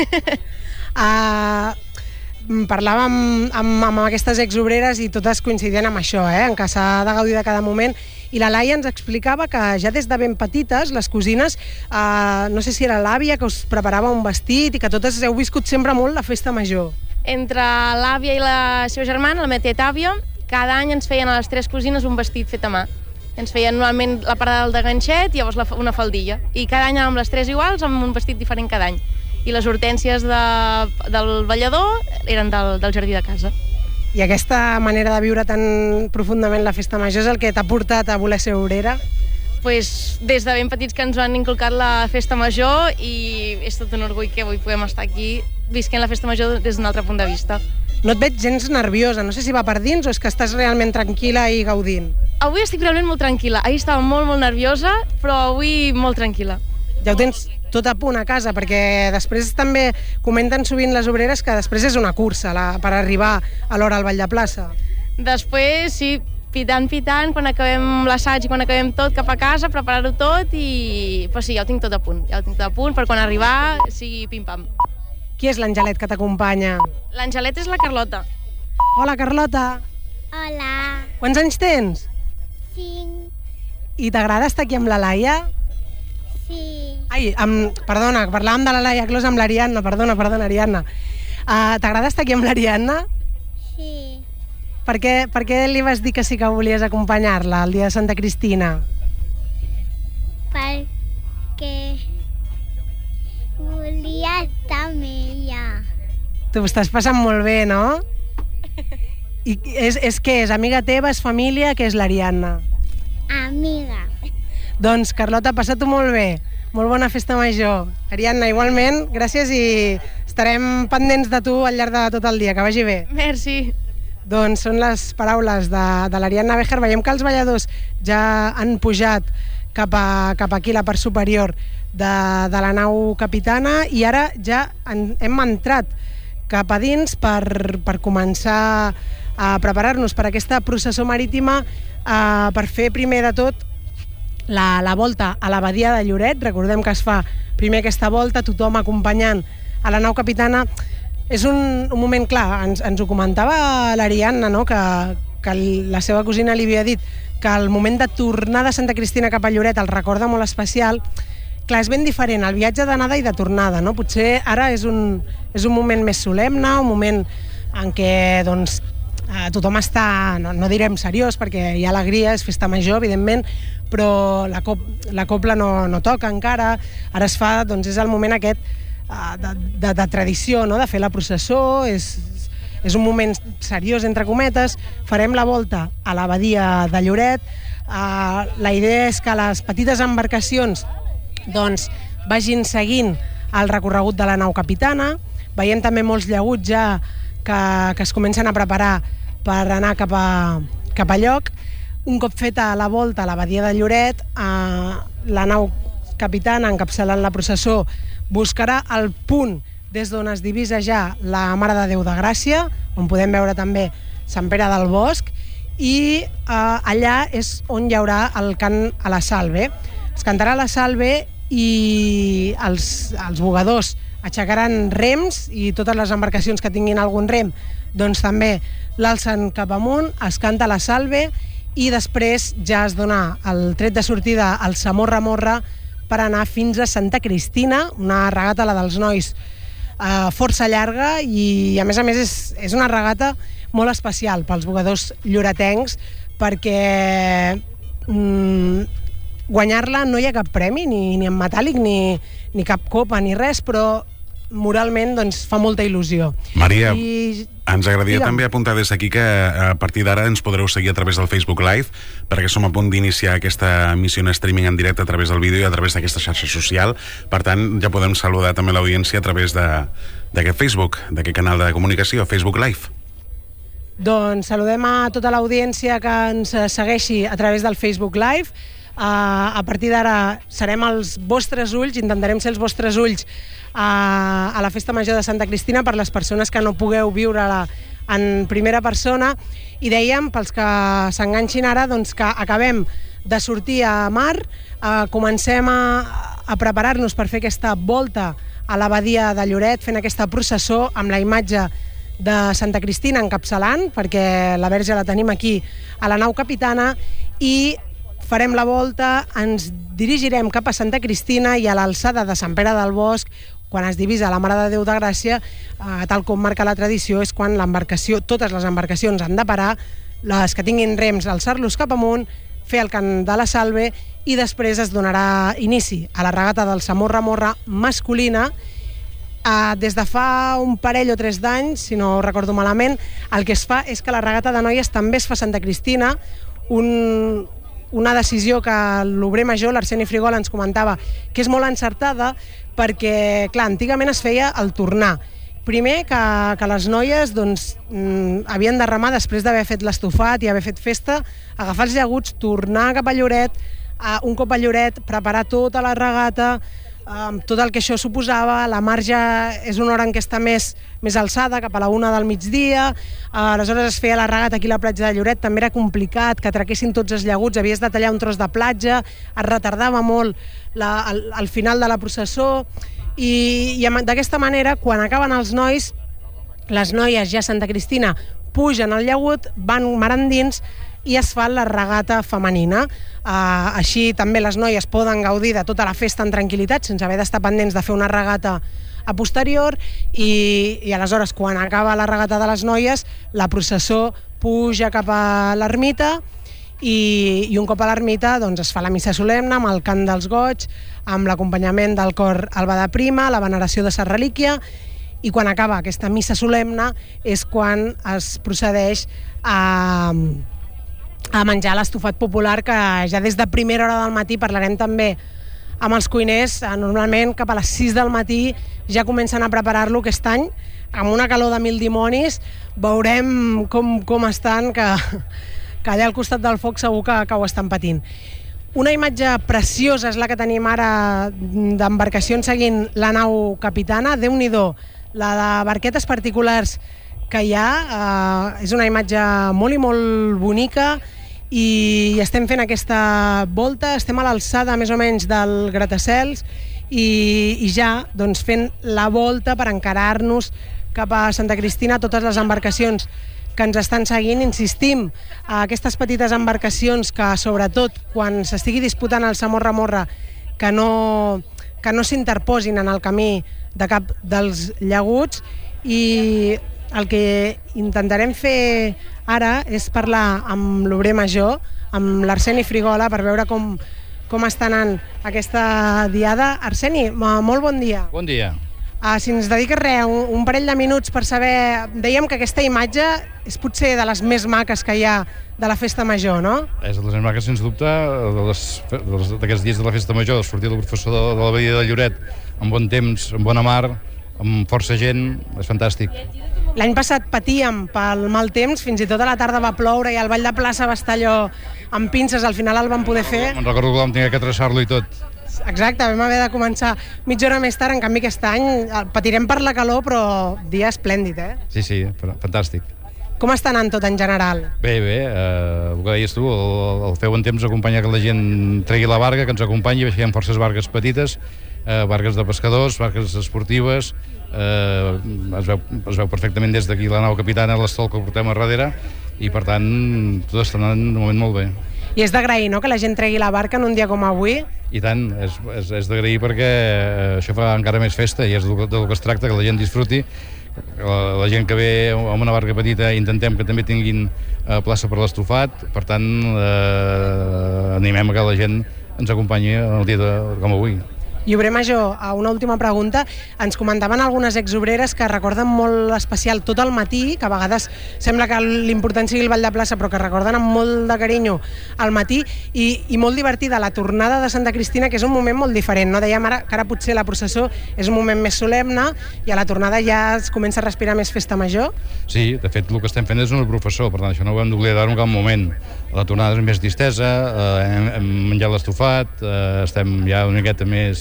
Parlàvem amb aquestes exobreres i totes coincidien amb això, en que s'ha de gaudir de cada moment. I la Laia ens explicava que ja des de ben petites, les cosines, no sé si era l'àvia que us preparava un vestit i que totes heu viscut sempre molt la Festa Major. Entre l'àvia i la seva germana, la meva tieta àvia, cada any ens feien a les 3 cosines un vestit fet a mà. Ens feien normalment la part del de ganxet i llavors una faldilla. I cada any anàvem les 3 iguals amb un vestit diferent cada any. I les hortències del ballador eren del jardí de casa. I aquesta manera de viure tan profundament la Festa Major és el que t'ha portat a voler ser obrera? Des de ben petits que ens han inculcat la Festa Major i és tot un orgull que avui podem estar aquí visquent la Festa Major des d'un altre punt de vista. No et veig gens nerviosa, no sé si va per dins o és que estàs realment tranquil·la i gaudint. Avui estic realment molt tranquil·la. Ahir estava molt nerviosa, però avui molt tranquil·la. Ja ho tens tot a punt a casa, perquè després també comenten sovint les obreres que després és una cursa per arribar a l'hora al ball de plaça. Després, sí, pitant, quan acabem l'assaig i quan acabem tot cap a casa, preparar-ho tot i... Però sí, ja ho tinc tot a punt. Ja ho tinc tot a punt per quan arribar sigui pim-pam. Qui és l'Angelet que t'acompanya? L'Angelet és la Carlota. Hola, Carlota. Hola. Quants anys tens? 5. I t'agrada estar aquí amb la Laia? Sí. Ai, perdona, parlàvem de la Laia Clos amb l'Ariadna, perdona, Ariadna. T'agrada estar aquí amb l'Ariadna? Sí. Per què li vas dir que sí que volies acompanyar-la el dia de Santa Cristina? Perquè volia Tu estàs passant molt bé, no? I és què és? Amiga teva, és família? Què és l'Ariadna? Amiga. Doncs, Carlota, passa-t'ho molt bé. Molt bona festa major. Ariadna, igualment, gràcies i estarem pendents de tu al llarg de tot el dia. Que vagi bé. Merci. Doncs són les paraules de l'Ariadna Béjar. Veiem que els balladors ja han pujat cap aquí, la part superior de la nau capitana, i ara ja hem entrat cap a dins per començar a preparar-nos per aquesta processó marítima, per fer primer de tot la volta a la badia de Lloret. Recordem que es fa primer aquesta volta, tothom acompanyant a la nau capitana. És un moment clar, ens ho comentava l'Ariadna, no? que la seva cosina li havia dit que el moment de tornar de Santa Cristina cap a Lloret el recorda molt especial. Clar, és ben diferent el viatge d'anada i de tornada, no? Potser ara és un moment més solemne, un moment en què doncs, tothom està, no direm seriós, perquè hi ha alegria, és festa major, evidentment, però la copla no toca encara. Ara es fa, doncs és el moment aquest de tradició, no? De fer la processó, és un moment seriós, entre cometes. Farem la volta a la badia de Lloret. La idea és que les petites embarcacions doncs, vagin seguint el recorregut de la nau capitana. Veiem també molts llaguts ja que es comencen a preparar per anar cap a lloc. Un cop feta la volta a la badia de Lloret, la nau capitana, encapçalant la processó, buscarà el punt des d'on es divisa ja la Mare de Déu de Gràcia, on podem veure també Sant Pere del Bosc, i allà és on hi haurà el cant a la salve. Es cantarà la salve i els bugadors aixecaran rems, i totes les embarcacions que tinguin algun rem doncs també l'alcen cap amunt, es canta la salve i després ja es dona el tret de sortida al Samorra Morra per anar fins a Santa Cristina, una regata, la dels nois, força llarga, i a més és una regata molt especial pels bugadors lloretencs, perquè guanyar-la no hi ha cap premi, ni en metàl·lic, ni cap copa, ni res, però moralment doncs, fa molta il·lusió. Maria, ens agradaria també apuntar des d'aquí que a partir d'ara ens podreu seguir a través del Facebook Live, perquè som a punt d'iniciar aquesta emissió en streaming en directe a través del vídeo i a través d'aquesta xarxa social. Per tant, ja podem saludar també l'audiència a través d'aquest Facebook, d'aquest canal de comunicació, Facebook Live. Doncs saludem a tota l'audiència que ens segueixi a través del Facebook Live. A partir d'ara serem els vostres ulls, intentarem ser els vostres ulls a la Festa Major de Santa Cristina per les persones que no pugueu viure-la en primera persona. I dèiem, pels que s'enganxin ara, doncs que acabem de sortir a mar, comencem a preparar-nos per fer aquesta volta a la badia de Lloret, fent aquesta processó amb la imatge de Santa Cristina encapçalant, perquè la Verge la tenim aquí a la nau capitana, i farem la volta, ens dirigirem cap a Santa Cristina, i a l'alçada de Sant Pere del Bosc, quan es divisa la Mare de Déu de Gràcia, tal com marca la tradició, és quan l'embarcació, totes les embarcacions han de parar, les que tinguin rems, alçar-los cap amunt, fer el cant de la salve, i després es donarà inici a la regata del Samorra Morra masculina. Des de fa un parell o 3 d'anys, si no ho recordo malament, el que es fa és que la regata de noies també es fa a Santa Cristina, una decisió que l'obrer major, l'Arseni Frigol, ens comentava que és molt encertada, perquè, clar, antigament es feia el tornar. Primer que les noies doncs, havien de remar després d'haver fet l'estofat i haver fet festa, agafar els llaguts, tornar cap a Lloret, un cop a Lloret, preparar tota la regata, tot el que això suposava. La mar ja és una hora en què està més alçada, cap a la 1 del migdia, aleshores es feia la regata aquí a la platja de Lloret, també era complicat que atraquessin tots els llaguts, havies de tallar un tros de platja, es retardava molt al final de la processó, i d'aquesta manera, quan acaben els nois, les noies ja a Santa Cristina pugen al llagut, van mar endins, i es fa la regata femenina. Així també les noies poden gaudir de tota la festa en tranquil·litat, sense haver d'estar pendents de fer una regata a posterior, i aleshores, quan acaba la regata de les noies, la processó puja cap a l'ermita, i un cop a l'ermita doncs, es fa la missa solemne amb el cant dels goigs, amb l'acompanyament del cor Alba de Prima, la veneració de sa relíquia, i quan acaba aquesta missa solemne és quan es procedeix a menjar l'estofat popular, que ja des de primera hora del matí parlarem també amb els cuiners. Normalment cap a les 6 del matí ja comencen a preparar-lo aquest any, amb una calor de 1000 dimonis. Veurem com estan, que allà al costat del foc segur que ho estan patint. Una imatge preciosa és la que tenim ara d'embarcacions seguint la nau Capitana. Déu-n'hi-do, la de barquetes particulars que hi ha. És una imatge molt i molt bonica, i estem fent aquesta volta, estem a l'alçada més o menys del gratacels i ja doncs, fent la volta per encarar-nos cap a Santa Cristina. Totes les embarcacions que ens estan seguint, insistim, a aquestes petites embarcacions que sobretot quan s'estigui disputant el Samorra-Morra que no s'interposin en el camí de cap dels llaguts. I el que intentarem fer ara és parlar amb l'obrer major, amb l'Arseni Frigola, per veure com està anant aquesta diada. Arseni, molt bon dia. Bon dia. Si ens dediques un parell de minuts per saber... Dèiem que aquesta imatge és potser de les més maques que hi ha de la Festa Major, no? És de les més maques, sens dubte, d'aquests dies de la Festa Major, de sortir el professor de la Badia de Lloret, amb bon temps, amb bona mar, amb força gent, és fantàstic. L'any passat patíem pel mal temps, fins i tot a la tarda va ploure i el ball de plaça va estar allò amb pinces, al final el vam poder fer. Me'n recordo que vam tenir que traçar-lo i tot. Exacte, vam haver de començar mitja hora més tard, en canvi aquest any patirem per la calor, però dia esplèndid, eh? Sí, fantàstic. Com està anant tot en general? Bé, el que deies tu, el feu en temps acompanya que la gent tregui la barca, que ens acompanyi, hi ha forces barques petites, barques de pescadors, barques esportives, es veu perfectament des d'aquí la nau Capitana, l'estol que portem a darrere, i per tant tot està anant un moment molt bé. I és d'agrair, no?, que la gent tregui la barca en un dia com avui? I tant, és d'agrair perquè això fa encara més festa i és del que es tracta, que la gent disfruti. La gent que ve amb una barca petita intentem que també tinguin plaça per l'estofat, per tant animem a que la gent ens acompanyi el dia com avui. I obrer major, una última pregunta. Ens comentaven algunes exobreres que recorden molt especial tot el matí, que a vegades sembla que l'important sigui el ball de plaça, però que recorden amb molt de carinyo al matí, i molt divertida la tornada de Santa Cristina, que és un moment molt diferent, no? Dèiem ara que ara potser la processó és un moment més solemne i a la tornada ja es comença a respirar més festa major. Sí, de fet el que estem fent és un professor, per tant això no ho hem d'oblidar en cap moment. La tornada és més distesa, hem menjat l'estofat, estem ja una miqueta més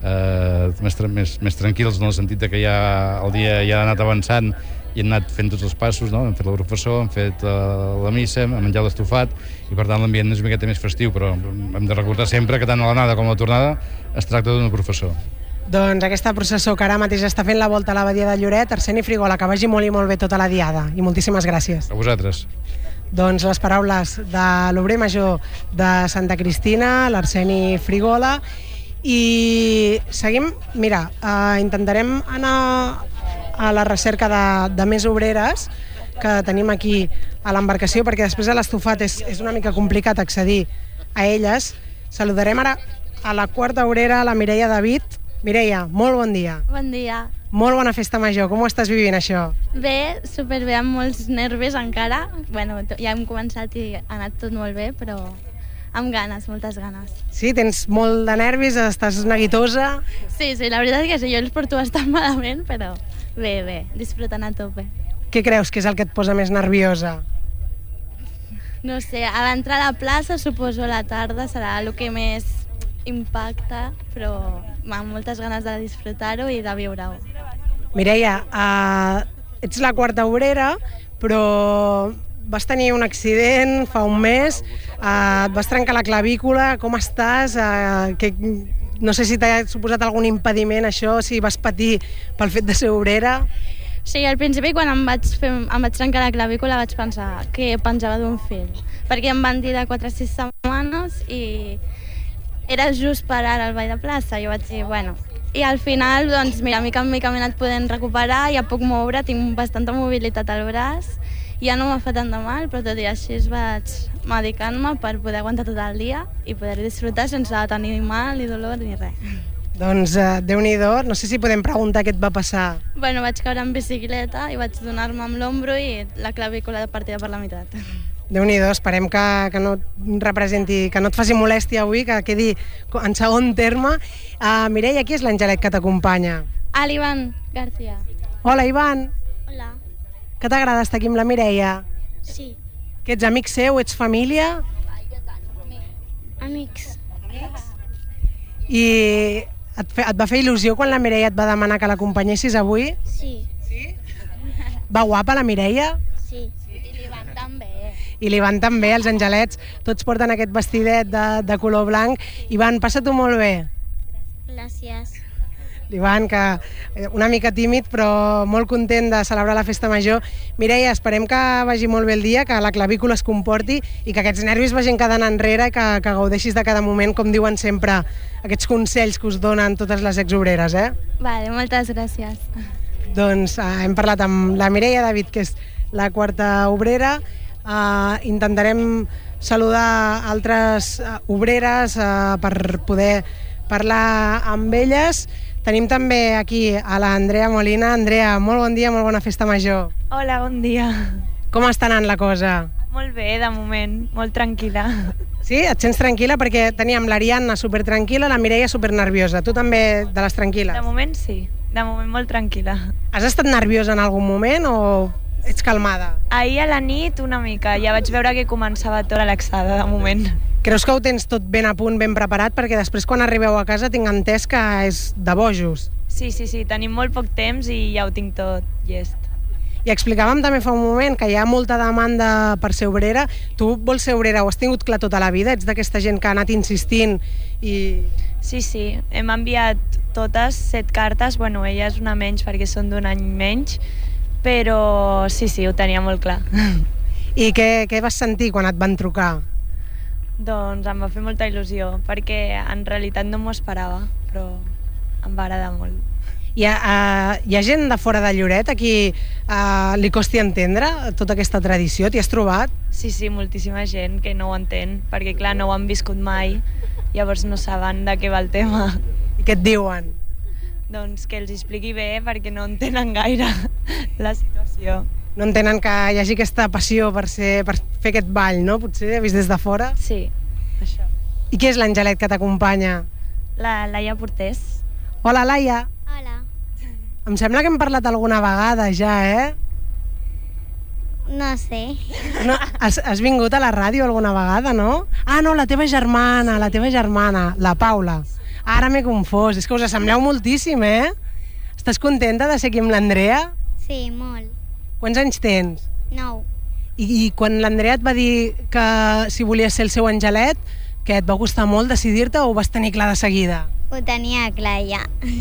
tranquils, en el sentit que ja el dia ja ha anat avançant i hem anat fent tots els passos, no? Hem fet el professor, hem fet la missa, hem menjat l'estofat, i per tant l'ambient és una miqueta més festiu, però hem de recordar sempre que tant a l'anada com a la tornada es tracta d'un professor. Doncs aquesta processó que ara mateix està fent la volta a la Badia de Lloret. Arseni Frigola, que vagi molt i molt bé tota la diada, i moltíssimes gràcies. A vosaltres. Doncs les paraules de l'obrer major de Santa Cristina, l'Arseni Frigola. I seguim, mira, intentarem anar a la recerca de més obreres que tenim aquí a l'embarcació, perquè després de l'estofat és una mica complicat accedir a elles. Saludarem ara a la quarta obrera, la Mireia David. Mireia, molt bon dia. Bon dia. Molt bona festa major. Com ho estàs vivint, això? Bé, superbé, amb molts nervis encara. Bueno, ja hem començat i ha anat tot molt bé, però amb ganes, moltes ganes. Sí, tens molt de nervis, estàs neguitosa. Sí, la veritat és que sí, jo els porto bastant malament, però bé, disfrutant a tope. Què creus que és el que et posa més nerviosa? No sé, a l'entrar a la plaça, suposo a la tarda, serà el que més impacta, però amb moltes ganes de disfrutar-ho i de viure-ho. Mireia, ets la quarta obrera, però vas tenir un accident fa un mes, et vas trencar la clavícula, com estàs? No sé si t'ha suposat algun impediment això, si vas patir pel fet de ser obrera. Sí, al principi quan em vaig trencar la clavícula vaig pensar que penjava d'un fil, perquè em van dir de 4 a 6 setmanes i era just per ara al ball de plaça. Jo vaig dir, bueno... I al final, doncs, mira, mica en mica m'he anat podent recuperar, ja puc moure, tinc bastanta mobilitat al braç, ja no m'ha fet tant de mal, però tot i així vaig medicant-me per poder aguantar tot el dia i poder disfrutar sense tenir mal ni dolor ni res. Doncs Déu-n'hi-do, no sé si podem preguntar què et va passar. Bueno, vaig caure en bicicleta i vaig donar-me amb l'ombro i la clavícula partida per la meitat. Déu-n'hi-do, esperem que no et representi, que no et faci molèstia avui, que quedi en segon terme. Mireia, qui és l'Angelet que t'acompanya? L'Ivan García. Hola, Ivan. Hola. Que t'agrada estar aquí amb la Mireia? Sí. Que ets amic seu, ets família? Amics. I et va fer il·lusió quan la Mireia et va demanar que l'acompanyessis avui? Sí. Va guapa la Mireia? Sí. I l'Ivan també. I l'Ivan també, els angelets, tots porten aquest vestidet de color blanc. Ivan, passa-t'ho molt bé. Gràcies. L'Ivan, que una mica tímid, però molt content de celebrar la festa major. Mireia, esperem que vagi molt bé el dia, que la clavícula es comporti i que aquests nervis vagin quedant enrere i que gaudeixis de cada moment, com diuen sempre aquests consells que us donen totes les exobreres, Vale, moltes gràcies. Doncs hem parlat amb la Mireia David, que és la quarta obrera. Intentarem saludar altres obreres per poder parlar amb elles. Tenim també aquí a l'Andrea Molina. Andrea, molt bon dia, molt bona festa major. Hola, bon dia. Com està anant la cosa? Molt bé, de moment, molt tranquil·la. Sí? Et sents tranquil·la? Perquè teníem l'Ariadna supertranquil·la, la Mireia supernerviosa. Tu també de les tranquil·les? De moment sí, de moment molt tranquil·la. Has estat nerviosa en algun moment o ets calmada? Ahir a la nit una mica, ja vaig veure que començava tot relaxada de moment. Creus que ho tens tot ben a punt, ben preparat? Perquè després quan arribeu a casa tinc entès que és de bojos. Sí, tenim molt poc temps i ja ho tinc tot llest. I explicàvem també fa un moment que hi ha molta demanda per ser obrera. Tu vols ser obrera, ho has tingut clar tota la vida? Ets d'aquesta gent que ha anat insistint i... Sí, hem enviat totes 7 cartes, bueno, ella és una menys perquè són d'un any menys, però sí, ho tenia molt clar. I què vas sentir quan et van trucar? Doncs em va fer molta il·lusió, perquè en realitat no m'ho esperava, però em va agradar molt. Hi ha gent de fora de Lloret a qui li costi entendre tota aquesta tradició? T'hi has trobat? Sí, moltíssima gent que no ho entén, perquè clar, no ho han viscut mai, llavors no saben de què va el tema. I què et diuen? Doncs que els expliqui bé, perquè no entenen gaire la situació. No entenen que hi hagi aquesta passió per fer aquest ball, no? Potser, vist des de fora? Sí, això. I qui és l'Angelet que t'acompanya? La Laia Portés. Hola, Laia. Hola. Em sembla que hem parlat alguna vegada ja, No sé. No, has vingut a la ràdio alguna vegada, no? Ah, no, la teva germana, la Paula. Ara m'he confós, és que us assembleu moltíssim, Estàs contenta de ser aquí amb l'Andrea? Sí, molt. Quants anys tens? 9. I quan l'Andrea et va dir que si volies ser el seu angelet, que et va costar molt decidir-te o ho vas tenir clar de seguida? Ho tenia clar ja.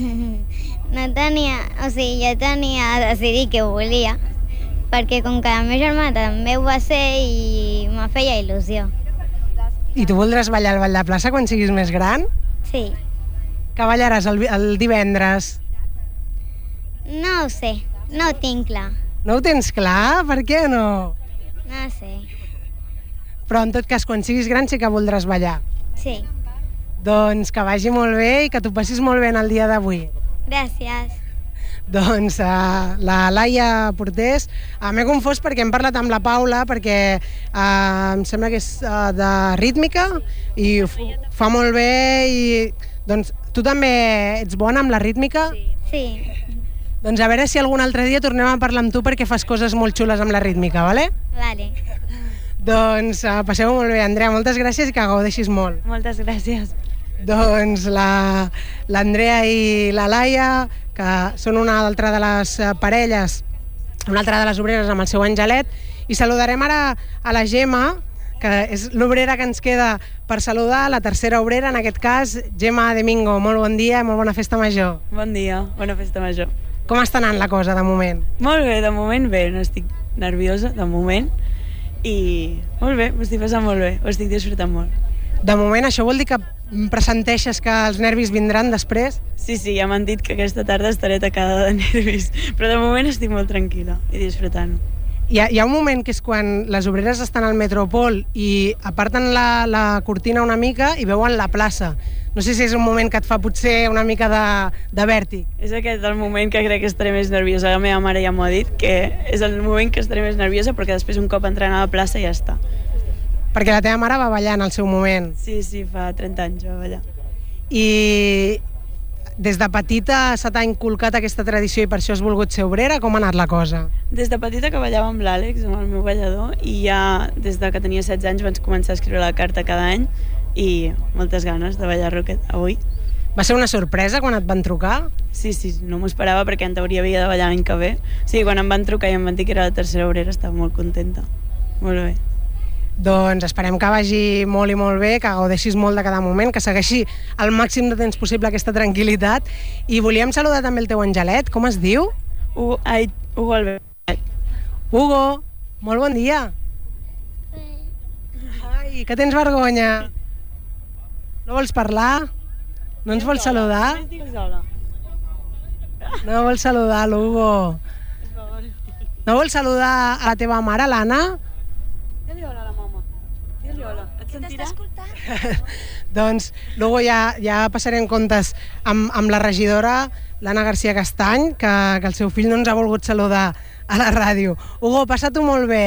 No tenia... O sigui, jo tenia de decidir què volia, perquè com que la meva germana també ho va ser i me feia il·lusió. I tu voldràs ballar al Ball de Plaça quan siguis més gran? Sí. Que ballaràs el divendres? No ho sé, no ho tinc clar. No ho tens clar? Per què no? No sé. Però en tot cas, quan siguis gran sí que voldràs ballar. Sí. Doncs que vagi molt bé i que t'ho passis molt bé en el dia d'avui. Gràcies. Doncs la Laia Portés, m'he confós perquè hem parlat amb la Paula, perquè em sembla que és de rítmica i fa molt bé i... Doncs tu també ets bona amb la rítmica? Sí. Doncs a veure si algun altre dia tornem a parlar amb tu perquè fas coses molt xules amb la rítmica, vale? Vale. Doncs passeu molt bé, Andrea, moltes gràcies i que gaudeixis molt. Moltes gràcies. Doncs l'Andrea i la Laia, que són una altra de les parelles, una altra de les obreres amb el seu angelet, i saludarem ara a la Gemma, que és l'obrera que ens queda per saludar, la tercera obrera, en aquest cas, Gemma Domingo. Molt bon dia i molt bona festa major. Bon dia, bona festa major. Com està anant la cosa, de moment? Molt bé, de moment bé, no estic nerviosa, de moment, i molt bé, m'ho estic passant molt bé, ho estic disfrutant molt. De moment, això vol dir que pressenteixes que els nervis vindran després? Sí, ja m'han dit que aquesta tarda estaré tacada de nervis, però de moment estic molt tranquil·la i disfrutant. Hi ha un moment que és quan les obreres estan al Metropol i aparten la cortina una mica i veuen la plaça. No sé si és un moment que et fa potser una mica de vèrtic. És aquest el moment que crec que estaré més nerviosa. La meva mare ja m'ho ha dit, que és el moment que estaré més nerviosa perquè després un cop entrant a la plaça ja està. Perquè la teva mare va ballar en el seu moment. Sí, fa 30 anys va ballar. I des de petita se t'ha inculcat aquesta tradició i per això has volgut ser obrera? Com ha anat la cosa? Des de petita que ballava amb l'Àlex, amb el meu ballador, i ja des de que tenia 16 anys vaig començar a escriure la carta cada any i moltes ganes de ballar roquet avui. Va ser una sorpresa quan et van trucar? Sí, no m'ho esperava perquè en teoria havia de ballar l'any que ve. Sí, quan em van trucar i em van dir que era la tercera obrera estava molt contenta. Molt bé. Doncs esperem que vagi molt i molt bé, que gaudeixis molt de cada moment, que segueixi al màxim de temps possible aquesta tranquil·litat. I volíem saludar també el teu angelet. Com es diu? Hugo Albert. Hugo, molt bon dia. Ai, que tens vergonya. No vols parlar? No ens vols saludar? No vols saludar l'Hugo? No vols saludar a la teva mare, l'Anna? Digue-li hola a la mama. Digue-li hola. Et sentirà? Doncs l'Hugo ja passarem comptes amb la regidora, l'Anna García Castany, que el seu fill no ens ha volgut saludar a la ràdio. Hugo, passa-t'ho molt bé,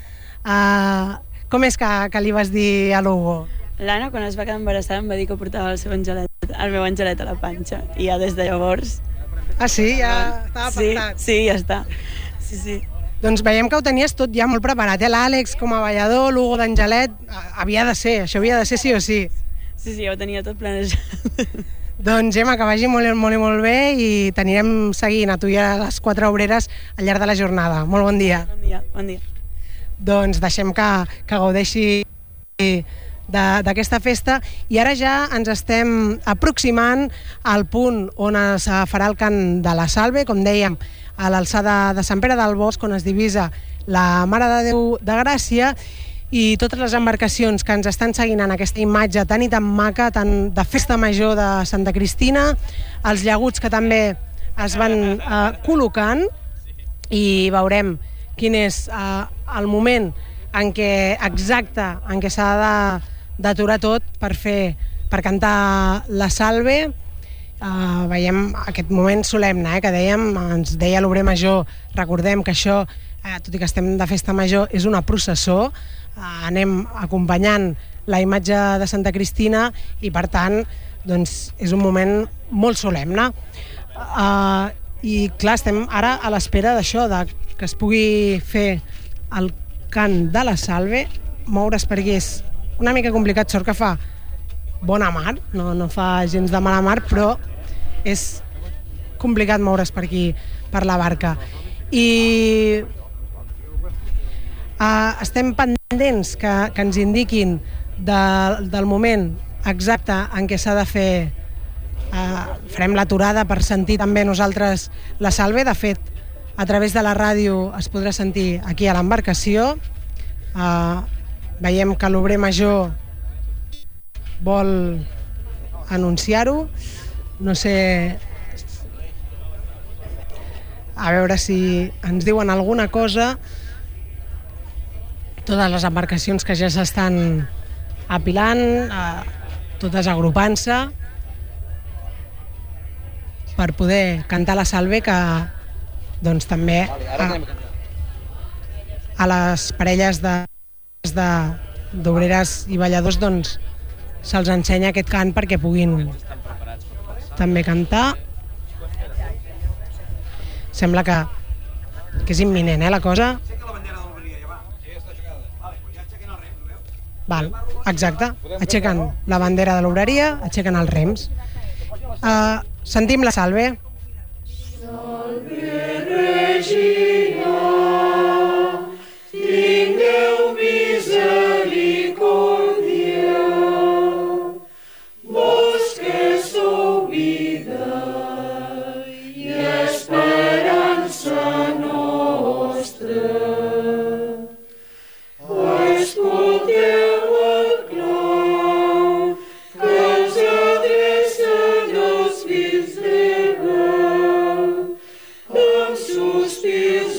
Com és que li vas dir a l'Hugo? L'Anna, quan es va quedar embarassada, em va dir que portava el meu angelet a la panxa. I ja des de llavors... Ah, sí? Ja estava pactat? Sí, ja està. Sí. Doncs veiem que ho tenies tot ja molt preparat, l'Àlex com a ballador, l'Hugo d'angelet, havia de ser, això havia de ser sí o sí. Sí, ja ho tenia tot planejat. Doncs Gemma, que vagi molt, molt i molt bé i t'anirem seguint a tu i a les 4 obreres al llarg de la jornada. Molt bon dia. Bon dia. Doncs deixem que gaudeixi d'aquesta festa i ara ja ens estem aproximant al punt on es farà el cant de la Salve, com dèiem, a l'alçada de Sant Pere del Bosc, on es divisa la Mare de Déu de Gràcia, i totes les embarcacions que ens estan seguint en aquesta imatge tan i tan maca, tan de festa major de Santa Cristina, els llaguts que també es van col·locant, i veurem quin és el moment exacte en què s'ha d'aturar tot per cantar la Salve. Veiem aquest moment solemne que dèiem, ens deia l'obrer major, recordem que això, tot i que estem de festa major, és una processó, anem acompanyant la imatge de Santa Cristina i per tant doncs, és un moment molt solemne. I clar, estem ara a l'espera d'això, que es pugui fer el cant de la Salve. Moure's per aquí és una mica complicat, sort que fa bona mar, no fa gens de mala mar, però és complicat moure's per aquí, per la barca. I estem pendents que ens indiquin del moment exacte en què s'ha de fer, farem l'aturada per sentir també nosaltres la Salve. De fet, a través de la ràdio es podrà sentir aquí a l'embarcació. Veiem que l'obrer major vol anunciar-ho. No sé, a veure si ens diuen alguna cosa. Totes les embarcacions que ja s'estan apilant, totes agrupant-se per poder cantar la Salve, que doncs també a les parelles d'obreres i balladors doncs se'ls ensenya aquest cant perquè puguin també cantar. Sembla que és imminent, la cosa. Val, exacte, aixequen la bandera de l'obreria, aixequen els rems. Sentim la Salve. Salve Regina, tingueu misericòrdia, vos que sou vida i esperança nostra. Escolteu el clam que ens adrecen els fills de Déu, amb sospirs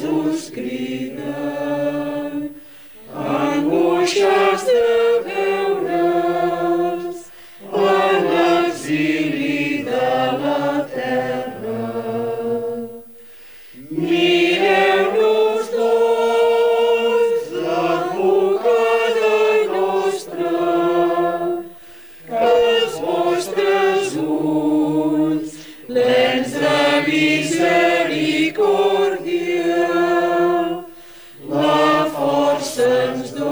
se'ns dona